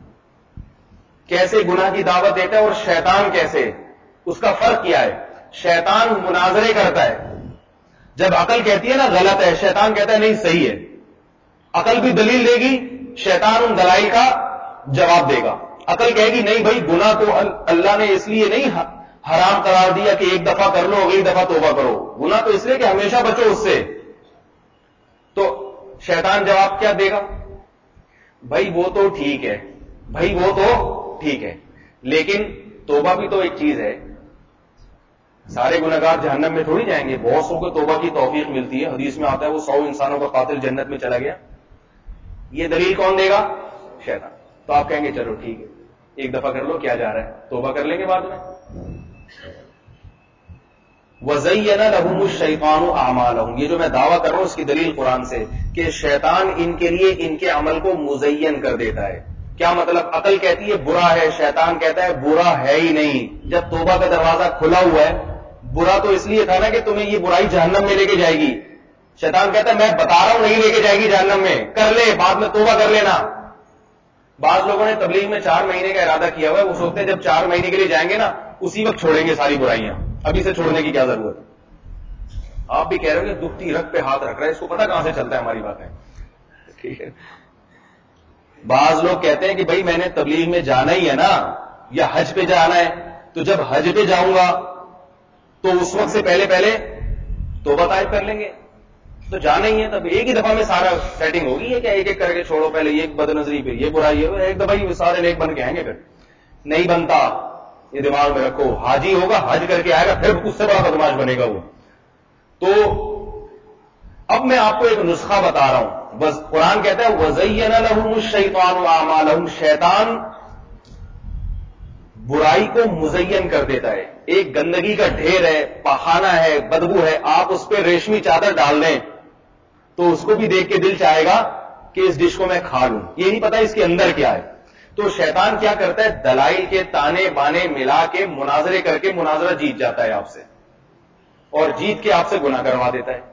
کیسے گناہ کی دعوت دیتا ہے اور شیطان کیسے, اس کا فرق کیا ہے؟ شیطان مناظرے کرتا ہے. جب عقل کہتی ہے نا غلط ہے, شیطان کہتا ہے نہیں صحیح ہے. عقل بھی دلیل دے گی, شیطان ان دلائل کا جواب دے گا. عقل کہے گی نہیں بھائی, گناہ تو اللہ نے اس لیے نہیں حرام قرار دیا کہ ایک دفعہ کر لو اگلی دفعہ توبہ کرو. گناہ تو اس لیے کہ ہمیشہ بچو اس سے. تو شیطان جواب کیا دے گا؟ بھائی وہ تو ٹھیک ہے, لیکن توبہ بھی تو ایک چیز ہے. سارے گنہگار جہنم میں تھوڑی جائیں گے، بہت سو کو توبہ کی توفیق ملتی ہے، حدیث میں آتا ہے وہ 100 انسانوں کا قاتل جنت میں چلا گیا. یہ دلیل کون دے گا؟ شیطان. تو آپ کہیں گے چلو ٹھیک ہے ایک دفعہ کر لو، کیا جا رہا ہے، توبہ کر لیں گے بعد میں. وَزَيَّنَ لَهُمُ الشَّيْطَانُ أَعْمَالَهُمْ، یہ جو میں دعویٰ کر رہا ہوں اس کی دلیل قرآن سے کہ شیطان ان کے لیے ان کے عمل کو مزین کر دیتا ہے. کیا مطلب؟ عقل کہتی ہے برا ہے، شیطان کہتا ہے برا ہے ہی نہیں. جب توبہ کا دروازہ کھلا ہوا ہے، برا تو اس لیے تھا نا کہ تمہیں یہ برائی جہنم میں لے کے جائے گی. شیطان کہتا ہے میں بتا رہا ہوں نہیں لے کے جائے گی جہنم میں، کر لے بعد میں توبہ کر لینا. بعض لوگوں نے تبلیغ میں 4 مہینے کا ارادہ کیا ہوا ہے، وہ سوچتے ہیں جب 4 مہینے کے لیے جائیں گے نا اسی وقت چھوڑیں گے ساری برائیاں، ابھی سے چھوڑنے کی کیا ضرورت ہے. آپ بھی کہہ رہے ہو کہ دکھتی رگ پہ ہاتھ رکھ رہا ہے، اس کو پتا کہاں سے چلتا ہے ہماری باتیں. ٹھیک ہے. بعض لوگ کہتے ہیں کہ بھائی میں نے تبلیغ میں جانا ہی ہے نا، یا حج پہ جانا ہے، تو جب حج پہ جاؤں گا تو اس وقت سے پہلے توبہ طائب کر لیں گے. تو جانا ہی ہے تب ایک ہی دفعہ میں سارا سیٹنگ ہوگی. یہ کیا ایک ایک کر کے چھوڑو، پہلے یہ بد نظری پہ یہ برائی ہے، ایک دفعہ ہی سارے نیک بن کے آئیں گے. پھر نہیں بنتا، یہ دماغ میں رکھو. حاجی ہوگا حج کر کے آئے گا پھر اس سے بڑا بدماش بنے گا وہ. تو اب میں آپ کو ایک نسخہ بتا رہا ہوں. بس قرآن کہتا ہے وَزَيَّنَ لَهُمُ الشَّيْطَانُ أَعْمَالَهُمْ، شیطان برائی کو مزین کر دیتا ہے. ایک گندگی کا ڈھیر ہے، پاخانہ ہے، بدبو ہے، آپ اس پہ ریشمی چادر ڈال دیں تو اس کو بھی دیکھ کے دل چاہے گا کہ اس ڈش کو میں کھا لوں. یہ نہیں پتا اس کے اندر کیا ہے. تو شیطان کیا کرتا ہے؟ دلائل کے تانے بانے ملا کے مناظرے کر کے مناظرہ جیت جاتا ہے آپ سے، اور جیت کے آپ سے گناہ کروا دیتا ہے.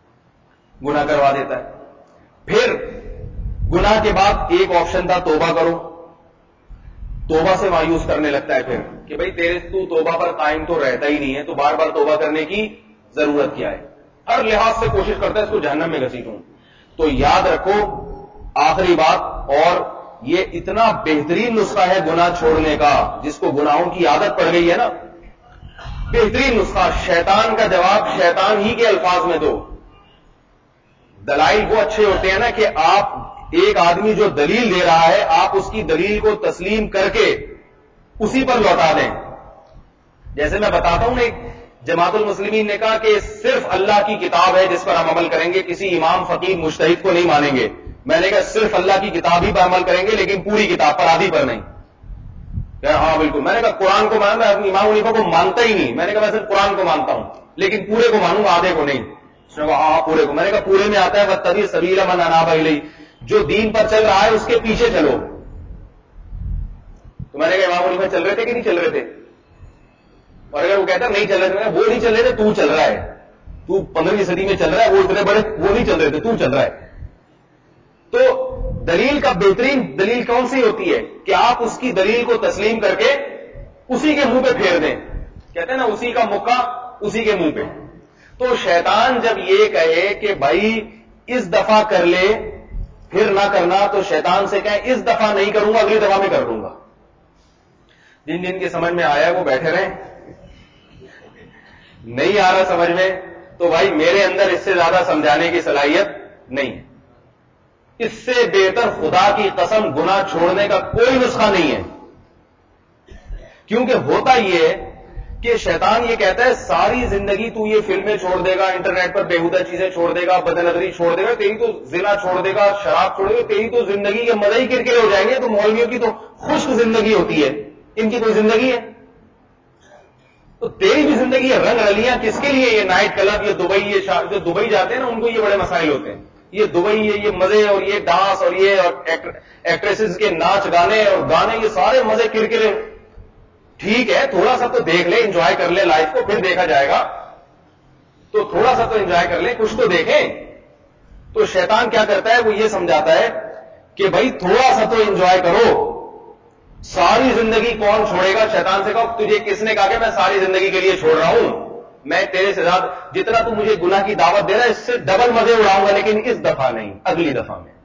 پھر گناہ کے بعد ایک آپشن تھا توبہ کرو، توبہ سے مایوس کرنے لگتا ہے پھر کہ بھائی تو توبہ پر قائم تو رہتا ہی نہیں ہے، تو بار بار توبہ کرنے کی ضرورت کیا ہے. ہر لحاظ سے کوشش کرتا ہے اس کو جہنم میں گھسیٹوں. تو یاد رکھو آخری بات، اور یہ اتنا بہترین نسخہ ہے گناہ چھوڑنے کا، جس کو گناہوں کی عادت پڑ گئی ہے نا، بہترین نسخہ. شیطان کا جواب شیطان ہی کے الفاظ میں دو. دلائل وہ اچھے ہوتے ہیں نا کہ آپ ایک آدمی جو دلیل دے رہا ہے آپ اس کی دلیل کو تسلیم کر کے اسی پر لوٹا دیں. جیسے میں بتاتا ہوں، ایک جماعت المسلمین نے کہا کہ صرف اللہ کی کتاب ہے جس پر ہم عمل کریں گے، کسی امام فقیر مجتہد کو نہیں مانیں گے. میں نے کہا صرف اللہ کی کتاب ہی پر عمل کریں گے لیکن پوری کتاب پر، آدھی پر نہیں. ہاں بالکل. میں نے کہا قرآن کو مانا، میں امام حنیفہ کو مانتا ہی نہیں. میں نے کہا میں صرف قرآن کو مانتا ہوں لیکن پورے کو مانوں گا، آدھے کو نہیں. اس نے کہا ہاں پورے کو. میں نے کہا پورے میں آتا ہے وَاتَّبِعْ سَبِيلَ مَنْ أَنَابَ إِلَيَّ، جو دین پر چل رہا ہے اس کے پیچھے چلو. تو میں نے کہا امام حنیفہ چل رہے تھے کہ نہیں چل رہے تھے؟ اور اگر وہ کہتا نہیں چل رہے تھے، وہ نہیں چل رہے تھے، تو چل رہا ہے. تو 15ویں صدی میں چل رہا ہے، وہ اتنے بڑے وہ نہیں چل رہے تھے، تو چل رہا ہے. تو دلیل کا بہترین دلیل کون سی ہوتی ہے کہ آپ اس کی دلیل کو تسلیم کر کے اسی کے منہ پہ پھیر دیں. کہتے ہیں نا اسی کا مکہ اسی کے منہ پہ. تو شیطان جب یہ کہے کہ بھائی اس دفعہ کر لے پھر نہ کرنا، تو شیطان سے کہیں اس دفعہ نہیں کروں گا، اگلی دفعہ میں کر دوں گا. جن جن کے سمجھ میں آیا ہے وہ بیٹھے رہیں، نہیں آ رہا سمجھ میں تو بھائی میرے اندر اس سے زیادہ سمجھانے کی صلاحیت نہیں ہے. اس سے بہتر خدا کی قسم گناہ چھوڑنے کا کوئی نسخہ نہیں ہے. کیونکہ ہوتا یہ ہے کہ شیطان یہ کہتا ہے ساری زندگی تو یہ فلمیں چھوڑ دے گا، انٹرنیٹ پر بےہودہ چیزیں چھوڑ دے گا، بد نظری چھوڑ دے گا، تیری تو زنا چھوڑ دے گا، شراب چھوڑ دے گا، تیری تو زندگی کے مزے ہی کرکرے ہو جائیں گے. تو مولویوں کی تو خشک زندگی ہوتی ہے، ان کی کوئی زندگی ہے؟ تو تیری بھی زندگی ہے. رنگ رلیاں کس کے لیے؟ یہ نائٹ کلب، یہ دبئی، یہ جو دبئی جاتے ہیں نا ان کو یہ بڑے مسائل ہوتے ہیں. یہ دبئی، یہ مزے اور یہ ڈانس اور یہ ایکٹریسز کے ناچ گانے اور گانے، یہ سارے مزے کرکرے. ٹھیک ہے تھوڑا سا تو دیکھ لے، انجوائے کر لے لائف کو، پھر دیکھا جائے گا. تو تھوڑا سا تو انجوائے کر لے، کچھ تو دیکھیں. تو شیطان کیا کرتا ہے؟ وہ یہ سمجھاتا ہے کہ بھائی تھوڑا سا تو انجوائے کرو، ساری زندگی کون چھوڑے گا؟ شیطان سے کہو تجھے کس نے کہا کہ میں ساری زندگی کے لیے چھوڑ رہا ہوں؟ میں تیرے سے زیادہ جتنا تو مجھے گناہ کی دعوت دے رہا ہے اس سے ڈبل مزے اڑاؤں گا، لیکن اس دفعہ نہیں، اگلی دفعہ میں.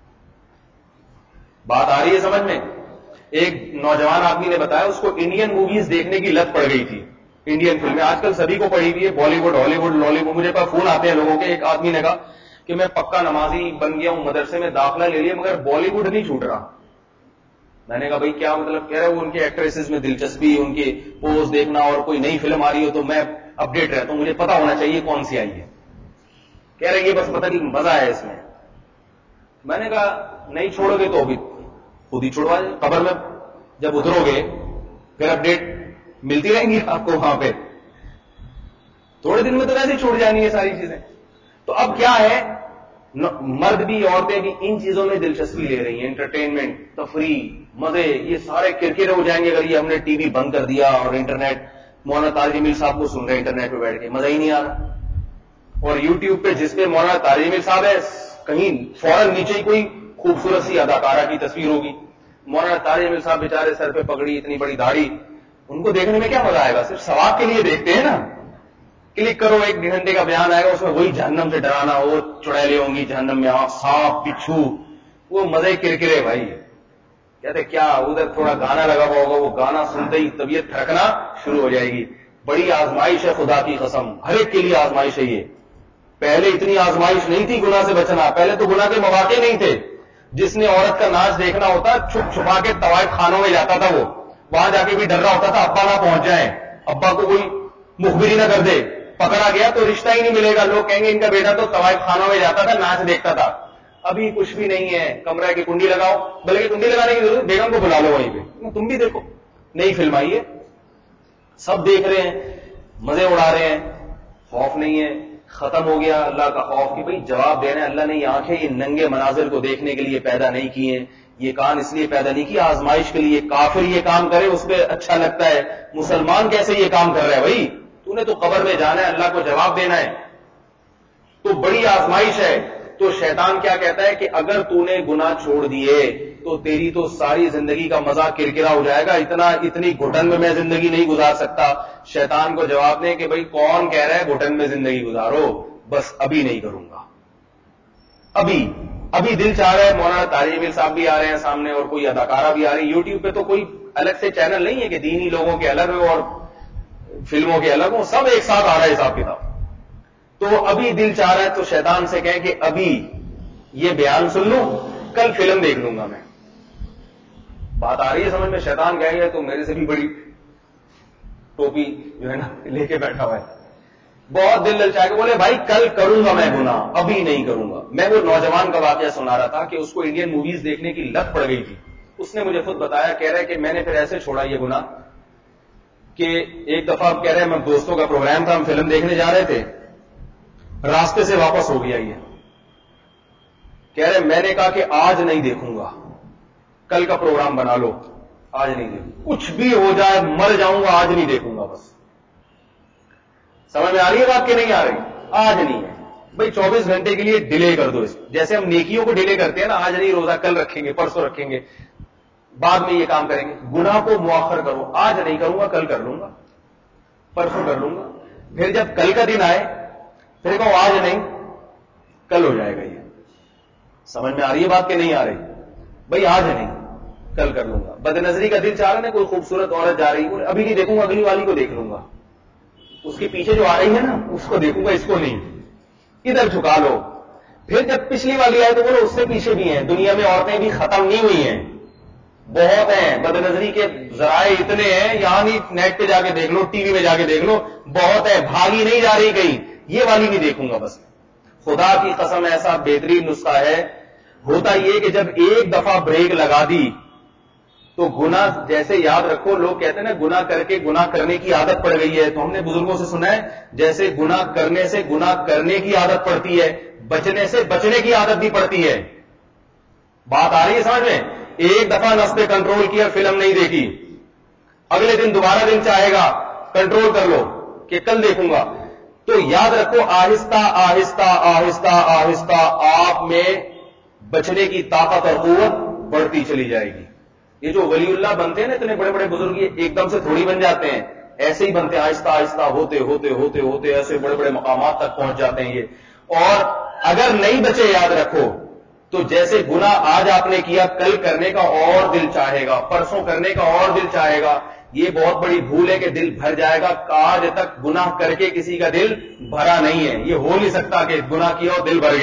بات آ رہی ہے سمجھ میں؟ ایک نوجوان آدمی نے بتایا اس کو انڈین موویز دیکھنے کی لت پڑ گئی تھی. انڈین فلمیں آج کل سبھی کو پڑی ہوئی ہے، Bollywood, Hollywood, Lollywood. مجھے پاس فون آتے ہیں لوگوں کے. ایک آدمی نے کہا کہ میں پکا نمازی بن گیا ہوں، مدرسے میں داخلہ لے لیا مگر بالی ووڈ نہیں چھوٹ رہا. میں نے کہا بھائی کیا مطلب؟ کہہ رہے وہ ان کے ایکٹریسز میں دلچسپی، ان کے پوز دیکھنا، اور کوئی نئی فلم آ رہی ہو تو میں اپڈیٹ رہتا ہوں، مجھے پتا ہونا چاہیے کون سی آئی ہے. کہہ رہے یہ بس پتہ نہیں مزہ ہے اس میں. میں نے کہا نہیں چھوڑو گے تو ابھی خود ہی چھوڑوا دیں، قبر میں جب اترو گے پھر اپڈیٹ ملتی رہیں گی آپ کو وہاں پہ. تھوڑے دن میں تو ویسے ہی چھوڑ جانی ہے ساری چیزیں. تو اب کیا ہے، مرد بھی عورتیں بھی ان چیزوں میں دلچسپی لے رہی ہیں. انٹرٹینمنٹ، تفریح، مزے، یہ سارے کرکرے ہو جائیں گے اگر یہ ہم نے ٹی وی بند کر دیا اور انٹرنیٹ. مولانا طارق جمیل صاحب کو سن رہے ہیں انٹرنیٹ پہ بیٹھ کے، مزہ ہی نہیں آ رہا. اور یوٹیوب پہ جس پہ مولانا طارق جمیل صاحب ہے کہیں فوراً نیچے ہی کوئی خوبصورت سی اداکارہ کی تصویر ہوگی. مولانا طارق جمیل صاحب بیچارے سر پہ پگڑی، اتنی بڑی داڑھی، ان کو دیکھنے میں کیا مزہ آئے گا؟ صرف ثواب کے لیے دیکھتے ہیں نا. کلک کرو، 1 گھنٹے کا بیان آئے گا، اس میں وہی جہنم سے ڈرانا، وہ چڑیلیں ہوں گی جہنم میں، سانپ بچھو، وہ مزے کرکرے بھائی. کہتے کیا ادھر تھوڑا گانا لگا ہوا ہوگا، وہ گانا سنتے ہی طبیعت تھرکنا شروع ہو جائے گی. بڑی آزمائش ہے خدا کی قسم، ہر ایک کے لیے آزمائش ہے یہ. پہلے اتنی آزمائش نہیں تھی گناہ سے بچنا، پہلے تو گناہ کے مواقع نہیں تھے. جس نے عورت کا ناچ دیکھنا ہوتا چھپ چھپا کے طوائف خانوں میں جاتا تھا، وہ وہاں جا کے بھی ڈر رہا ہوتا تھا ابا نہ پہنچ جائیں، ابا کو کوئی مخبری نہ کر دے. پکڑا گیا تو رشتہ ہی نہیں ملے گا، لوگ کہیں گے ان کا بیٹا تو طوائف خانوں میں جاتا تھا، ناچ دیکھتا تھا. ابھی کچھ بھی نہیں ہے، کمرہ کی کنڈی لگاؤ، بلکہ کنڈی لگانے کی ضرورت، بیگم کو بلا لو وہیں پہ، تم بھی دیکھو، نئی فلم آئی ہے، سب دیکھ رہے ہیں، مزے اڑا رہے ہیں، خوف نہیں ہے. ختم ہو گیا اللہ کا خوف کہ بھئی جواب دے رہے ہیں. اللہ نے یہ آنکھیں یہ ننگے مناظر کو دیکھنے کے لیے پیدا نہیں کی ہیں، یہ کان اس لیے پیدا نہیں کیا آزمائش کے لیے. کافر یہ کام کرے اس پہ اچھا لگتا ہے، مسلمان کیسے یہ کام کر رہا ہے؟ بھائی تو نے تو قبر میں جانا ہے، اللہ کو جواب دینا ہے، تو بڑی آزمائش ہے. تو شیطان کیا کہتا ہے کہ اگر تو نے گناہ چھوڑ دیے تو تیری تو ساری زندگی کا مزہ کرکرا ہو جائے گا، اتنی گھٹن میں زندگی نہیں گزار سکتا. شیطان کو جواب دیں کہ بھئی کون کہہ رہا ہے گھٹن میں زندگی گزارو، بس ابھی نہیں کروں گا. ابھی دل چاہ رہا ہے. مولانا طارق جمیل صاحب بھی آ رہے ہیں سامنے اور کوئی اداکارہ بھی آ رہی ہے. یوٹیوب پہ تو کوئی الگ سے چینل نہیں ہے کہ دینی لوگوں کے الگ ہو اور فلموں کے الگ ہوں، سب ایک ساتھ آ رہا ہے حساب کتاب. تو ابھی دل چاہ رہا ہے تو شیطان سے کہیں کہ ابھی یہ بیان سن لوں، کل فلم دیکھ لوں گا میں. بات آ رہی ہے سمجھ میں؟ شیطان کہہ گیا تو میرے سے بھی بڑی ٹوپی جو ہے نا لے کے بیٹھا ہوا ہے. بہت دل للچائے کہ بولے بھائی کل کروں گا میں گناہ، ابھی نہیں کروں گا. میں وہ نوجوان کا واقعہ سنا رہا تھا کہ اس کو انڈین موویز دیکھنے کی لت پڑ گئی تھی. اس نے مجھے خود بتایا، کہہ رہا ہے کہ میں نے پھر ایسے چھوڑا یہ گناہ کہ ایک دفعہ کہہ رہے ہیں ہم دوستوں کا پروگرام تھا، ہم فلم دیکھنے جا رہے تھے، راستے سے واپس ہو گیا یہ. کہہ رہے میں نے کہا کہ آج نہیں دیکھوں گا، کل کا پروگرام بنا لو، آج نہیں دیکھوں، کچھ بھی ہو جائے مر جاؤں گا، آج نہیں دیکھوں گا. بس سمجھ میں آ رہی ہے بات کہ نہیں آ رہی؟ آج نہیں ہے بھئی، 24 گھنٹے کے لیے ڈیلے کر دو. جیسے ہم نیکیوں کو ڈیلے کرتے ہیں نا، آج نہیں روزہ کل رکھیں گے، پرسوں رکھیں گے، بعد میں یہ کام کریں گے. گناہ کو مؤخر کرو، آج نہیں کروں گا، کل کر لوں گا، پرسوں کر لوں گا. پھر جب کل کا دن آئے پھر کہو آج نہیں کل ہو جائے گا. یہ سمجھ میں آ رہی ہے بات کہ نہیں آ رہی؟ بھئی آج نہیں کل کر لوں گا. بد نظری کا دل چاہ رہا ہے، کوئی خوبصورت عورت جا رہی ہے، ابھی نہیں دیکھوں گا، اگلی والی کو دیکھ لوں گا، اس کے پیچھے جو آ رہی ہے نا اس کو دیکھوں گا، اس کو نہیں، ادھر جھکا لو. پھر جب پچھلی والی آئے تو بولو اس سے پیچھے بھی ہیں. دنیا میں عورتیں بھی ختم نہیں ہوئی ہیں، بہت ہیں. بد نظری کے ذرائع اتنے ہیں، یہاں نہیں نیٹ پہ جا کے دیکھ لو، ٹی وی میں جا کے دیکھ لو، بہت ہے، بھاگی نہیں جا رہی کہیں. یہ والی نہیں دیکھوں گا بس. خدا کی قسم ایسا بہترین نسخہ ہے. ہوتا یہ کہ جب ایک دفعہ بریک لگا دی تو گناہ، جیسے یاد رکھو لوگ کہتے ہیں نا گناہ کر کے گناہ کرنے کی عادت پڑ گئی ہے، تو ہم نے بزرگوں سے سنا ہے جیسے گناہ کرنے سے گناہ کرنے کی عادت پڑتی ہے، بچنے سے بچنے کی عادت بھی پڑتی ہے. بات آ رہی ہے سمجھ میں؟ ایک دفعہ نفس پہ کنٹرول کیا، فلم نہیں دیکھی، اگلے دن دوبارہ دن چاہے گا کنٹرول کر لو کہ کل دیکھوں گا. تو یاد رکھو آہستہ آہستہ آہستہ آہستہ آپ میں بچنے کی طاقت اور قوت بڑھتی چلی جائے گی. یہ جو ولی اللہ بنتے ہیں نا اتنے بڑے بڑے بزرگ، یہ ایک دم سے تھوڑی بن جاتے ہیں، ایسے ہی بنتے ہیں، آہستہ آہستہ ہوتے ہوتے ہوتے ہوتے ایسے بڑے بڑے مقامات تک پہنچ جاتے ہیں یہ. اور اگر نہیں بچے یاد رکھو تو جیسے گناہ آج آپ نے کیا، کل کرنے کا اور دل چاہے گا، پرسوں کرنے کا اور دل چاہے گا. یہ بہت بڑی بھول ہے کہ دل بھر جائے گا. آج تک گناہ کر کے کسی کا دل بھرا نہیں ہے، یہ ہو نہیں سکتا کہ گناہ کیا ہو دل بھر گیا ہو.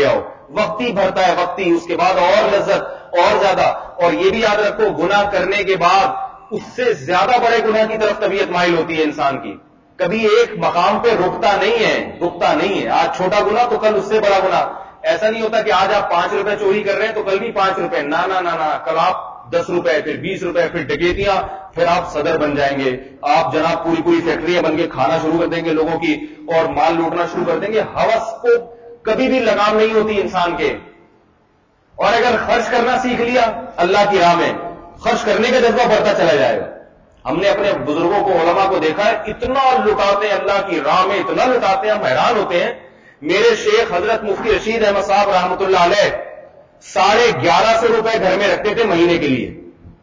وقتی بھرتا ہے وقتی، اس کے بعد اور لذت اور زیادہ. اور یہ بھی یاد رکھو گناہ کرنے کے بعد اس سے زیادہ بڑے گناہ کی طرف طبیعت مائل ہوتی ہے انسان کی. کبھی ایک مقام پہ رکتا نہیں ہے. آج چھوٹا گناہ تو کل اس سے بڑا گناہ. ایسا نہیں ہوتا کہ آج آپ 5 روپے چوری کر رہے ہیں تو کل بھی 5 روپے. نہ کل آپ 10 روپے پھر 20 روپے پھر ڈکیتیاں، پھر آپ صدر بن جائیں گے. آپ جناب پوری فیکٹریاں بن کے کھانا شروع کر دیں گے لوگوں کی اور مال لوٹنا شروع کر دیں گے. ہوس کو کبھی بھی لگام نہیں ہوتی انسان کے. اور اگر خرچ کرنا سیکھ لیا اللہ کی راہ میں، خرچ کرنے کا جذبہ بڑھتا چلا جائے گا. ہم نے اپنے بزرگوں کو علماء کو دیکھا ہے اتنا لٹاتے ہیں اللہ کی راہ میں، اتنا لٹاتے ہیں ہم حیران ہوتے ہیں. میرے شیخ حضرت مفتی رشید احمد صاحب رحمۃ اللہ علیہ 1150 روپے گھر میں رکھتے تھے مہینے کے لیے.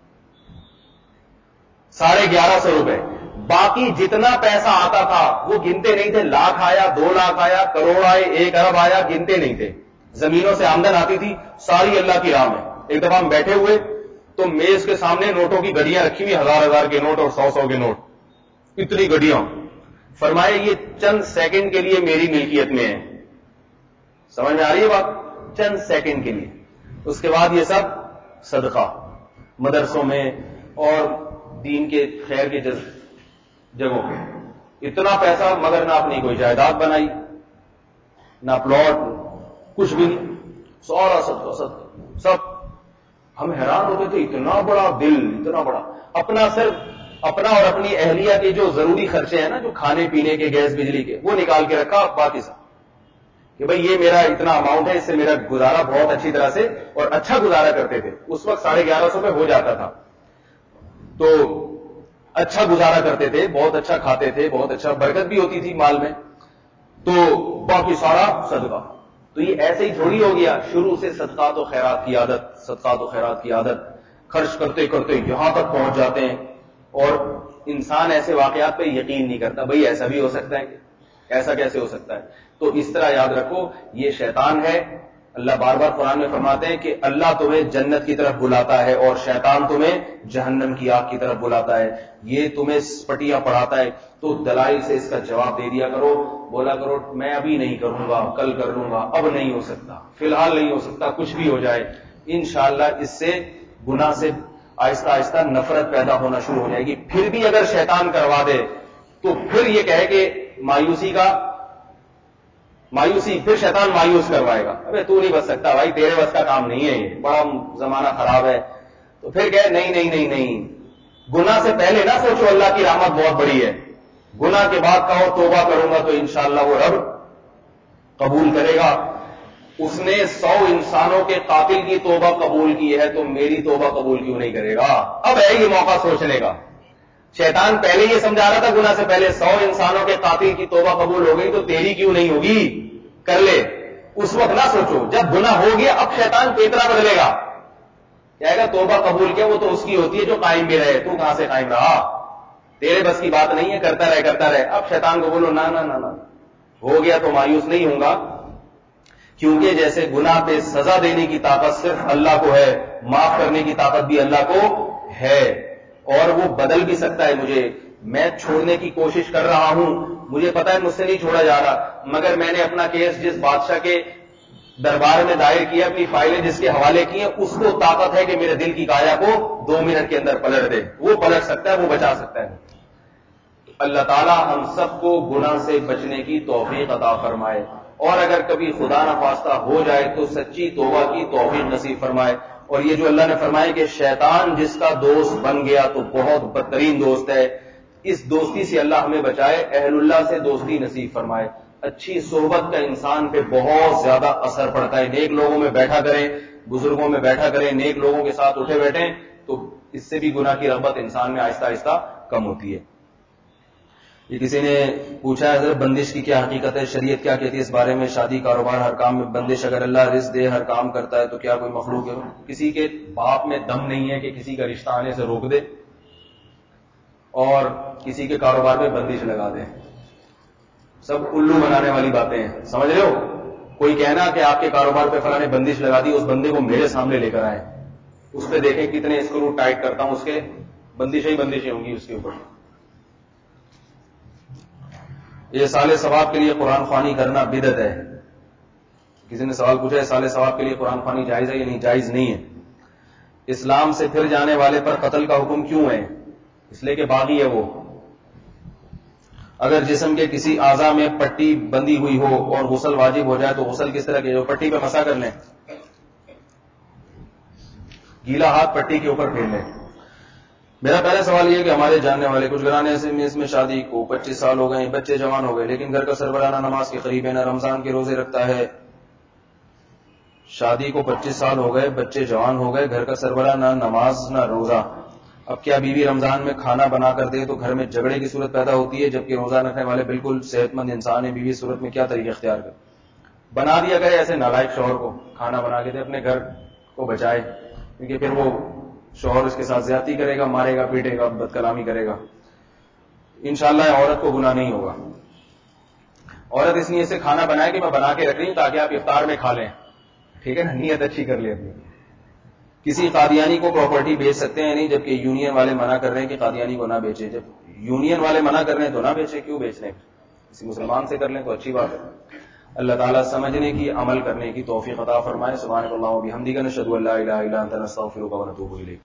1150 روپے. باقی جتنا پیسہ آتا تھا وہ گنتے نہیں تھے. لاکھ آیا، 2 لاکھ آیا، کروڑ آئے، 1 ارب آیا، گنتے نہیں تھے. زمینوں سے آمدن آتی تھی ساری اللہ کی راہ میں. ایک دفعہ ہم بیٹھے ہوئے تو میز کے سامنے نوٹوں کی گڈیاں رکھی ہوئی، 1000 کے نوٹ اور 100 کے نوٹ، اتنی گڈیاں. فرمائے یہ چند سیکنڈ کے لیے میری ملکیت میں ہے. سمجھ میں آ رہی ہے بات؟ چند سیکنڈ کے لیے. اس کے بعد یہ سب صدقہ مدرسوں میں اور دین کے خیر کے جگہوں پہ. اتنا پیسہ مگر نہ اپنی کوئی جائیداد بنائی، نہ پلاٹ، کچھ بھی نہیں. سارا صدقہ سب. ہم حیران ہوتے تھے اتنا بڑا دل، اتنا بڑا. اپنا صرف اپنا اور اپنی اہلیہ کے جو ضروری خرچے ہیں نا، جو کھانے پینے کے، گیس بجلی کے، وہ نکال کے رکھا. باقی سب کہ بھئی یہ میرا اتنا اماؤنٹ ہے، اس سے میرا گزارا بہت اچھی طرح سے اور اچھا گزارا کرتے تھے. اس وقت 1150 پہ ہو جاتا تھا تو اچھا گزارا کرتے تھے، بہت اچھا کھاتے تھے، بہت اچھا برکت بھی ہوتی تھی مال میں. تو باقی سارا صدقہ. تو یہ ایسے ہی تھوڑی ہو گیا. شروع سے صدقات و خیرات کی عادت خرچ کرتے کرتے یہاں تک پہنچ جاتے ہیں. اور انسان ایسے واقعات پہ یقین نہیں کرتا. بھئی ایسا بھی ہو سکتا ہے، ایسا کیسے ہو سکتا ہے؟ تو اس طرح یاد رکھو یہ شیطان ہے. اللہ بار بار قرآن میں فرماتے ہیں کہ اللہ تمہیں جنت کی طرف بلاتا ہے اور شیطان تمہیں جہنم کی آگ کی طرف بلاتا ہے. یہ تمہیں پٹیاں پڑھاتا ہے. تو دلائل سے اس کا جواب دے دیا کرو. بولا کرو میں ابھی نہیں کروں گا، کل کر لوں گا، اب نہیں ہو سکتا، فی الحال نہیں ہو سکتا، کچھ بھی ہو جائے. انشاءاللہ اس سے گناہ سے آہستہ آہستہ نفرت پیدا ہونا شروع ہو جائے گی. پھر بھی اگر شیطان کروا دے تو پھر یہ کہے کہ مایوسی پھر شیطان مایوس کروائے گا. ابے تو نہیں بچ سکتا بھائی، تیرے بس کا کام نہیں ہے، یہ بڑا زمانہ خراب ہے. تو پھر کہے نہیں. گناہ سے پہلے نہ سوچو اللہ کی رحمت بہت بڑی ہے. گناہ کے بعد کہو توبہ کروں گا تو انشاءاللہ وہ رب قبول کرے گا. اس نے 100 انسانوں کے قاتل کی توبہ قبول کی ہے تو میری توبہ قبول کیوں نہیں کرے گا؟ اب ہے یہ موقع سوچنے کا. شیطان پہلے یہ سمجھا رہا تھا گناہ سے پہلے 100 انسانوں کے قاتل کی توبہ قبول ہو گئی تو تیری کیوں نہیں ہوگی؟ کر لے. اس وقت نہ سوچو. جب گناہ ہو گیا اب شیطان پیترا بدلے گا، کہے گا توبہ قبول کیا وہ تو اس کی ہوتی ہے جو قائم بھی رہے، تو کہاں سے قائم رہا؟ تیرے بس کی بات نہیں ہے، کرتا رہے. اب شیطان کو بولو نہ ہو گیا تو مایوس نہیں ہوں گا، کیونکہ جیسے گناہ پہ سزا دینے کی طاقت صرف اللہ کو ہے، معاف کرنے کی طاقت بھی اللہ کو ہے. اور وہ بدل بھی سکتا ہے مجھے. میں چھوڑنے کی کوشش کر رہا ہوں، مجھے پتا ہے مجھ سے نہیں چھوڑا جا رہا، مگر میں نے اپنا کیس جس بادشاہ کے دربار میں دائر کیا، اپنی فائلیں جس کے حوالے کی ہیں، اس کو طاقت ہے کہ میرے دل کی کایا کو 2 منٹ کے اندر پلٹ دے. وہ پلٹ سکتا ہے، وہ بچا سکتا ہے. اللہ تعالی ہم سب کو گناہ سے بچنے کی توفیق عطا فرمائے. اور اگر کبھی خدا نخواستہ ہو جائے تو سچی توبہ کی توفیق نصیب فرمائے. اور یہ جو اللہ نے فرمایا کہ شیطان جس کا دوست بن گیا تو بہت بدترین دوست ہے، اس دوستی سے اللہ ہمیں بچائے. اہل اللہ سے دوستی نصیب فرمائے. اچھی صحبت کا انسان پہ بہت زیادہ اثر پڑتا ہے. نیک لوگوں میں بیٹھا کریں، بزرگوں میں بیٹھا کریں، نیک لوگوں کے ساتھ اٹھے بیٹھیں، تو اس سے بھی گناہ کی رغبت انسان میں آہستہ آہستہ کم ہوتی ہے. یہ کسی نے پوچھا ہے حضرت بندش کی کیا حقیقت ہے، شریعت کیا کہتی ہے اس بارے میں؟ شادی، کاروبار، ہر کام میں بندش. اگر اللہ رزق دے ہر کام کرتا ہے تو کیا کوئی مخلوق ہے؟ کسی کے باپ میں دم نہیں ہے کہ کسی کا رشتہ آنے سے روک دے اور کسی کے کاروبار میں بندش لگا دے. سب الو بنانے والی باتیں ہیں، سمجھ رہے ہو؟ کوئی کہنا کہ آپ کے کاروبار پہ فلاں نے بندش لگا دی، اس بندے کو میرے سامنے لے کر آئے، اس پہ دیکھیں کتنے اسکرو ٹائٹ کرتا ہوں، اس کے بندشیں ہوں گی اس کے اوپر. یہ سال ثواب کے لیے قرآن خوانی کرنا بدعت ہے. کسی نے سوال پوچھا ہے سال ثواب کے لیے قرآن خوانی جائز ہے یا نہیں؟ جائز نہیں ہے. اسلام سے پھر جانے والے پر قتل کا حکم کیوں ہے؟ اس لیے کہ باغی ہے وہ. اگر جسم کے کسی اعضاء میں پٹی بندھی ہوئی ہو اور غسل واجب ہو جائے تو غسل کس طرح کیا؟ پٹی پہ مسا کر لیں، گیلا ہاتھ پٹی کے اوپر پھیر لیں. میرا پہلا سوال یہ ہے کہ ہمارے جاننے والے کچھ گھرانے ایسے میں اس میں شادی کو 25 سال ہو گئے، بچے جوان ہو گئے، لیکن گھر کا سربراہ نہ نماز کے قریب ہے نہ رمضان کے روزے رکھتا ہے. شادی کو 25 سال ہو گئے، بچے جوان ہو گئے، گھر کا سربراہ نہ نماز نہ روزہ. اب کیا بیوی رمضان میں کھانا بنا کر دے تو گھر میں جھگڑے کی صورت پیدا ہوتی ہے، جبکہ روزہ رکھنے والے بالکل صحت مند انسان ہیں؟ بیوی صورت میں کیا طریقہ اختیار کر؟ بنا دیا کرے ایسے نالائق شوہر کو، کھانا بنا کے دے، اپنے گھر کو بچائے، کیونکہ پھر وہ شوہر اس کے ساتھ زیادتی کرے گا، مارے گا، پیٹے گا، بد کلامی کرے گا. انشاءاللہ عورت کو گناہ نہیں ہوگا. عورت اس نیت سے کھانا بنائے کہ میں بنا کے رکھ رہی ہوں تاکہ آپ افطار میں کھا لیں، ٹھیک ہے نا، نیت اچھی کر لیں اپنی. کسی قادیانی کو پراپرٹی بیچ سکتے ہیں نہیں، جبکہ یونین والے منع کر رہے ہیں کہ قادیانی کو نہ بیچے. جب یونین والے منع کر رہے ہیں تو نہ بیچے، کیوں بیچ رہے ہیں؟ کسی مسلمان سے کر لیں تو اچھی بات ہے. اللہ تعالیٰ سمجھنے کی، عمل کرنے کی توفیق عطا فرمائے. سبحانک اللہم و بحمدک، نشہد ان لا الہ الا انت، نستغفرک و نتوب الیک.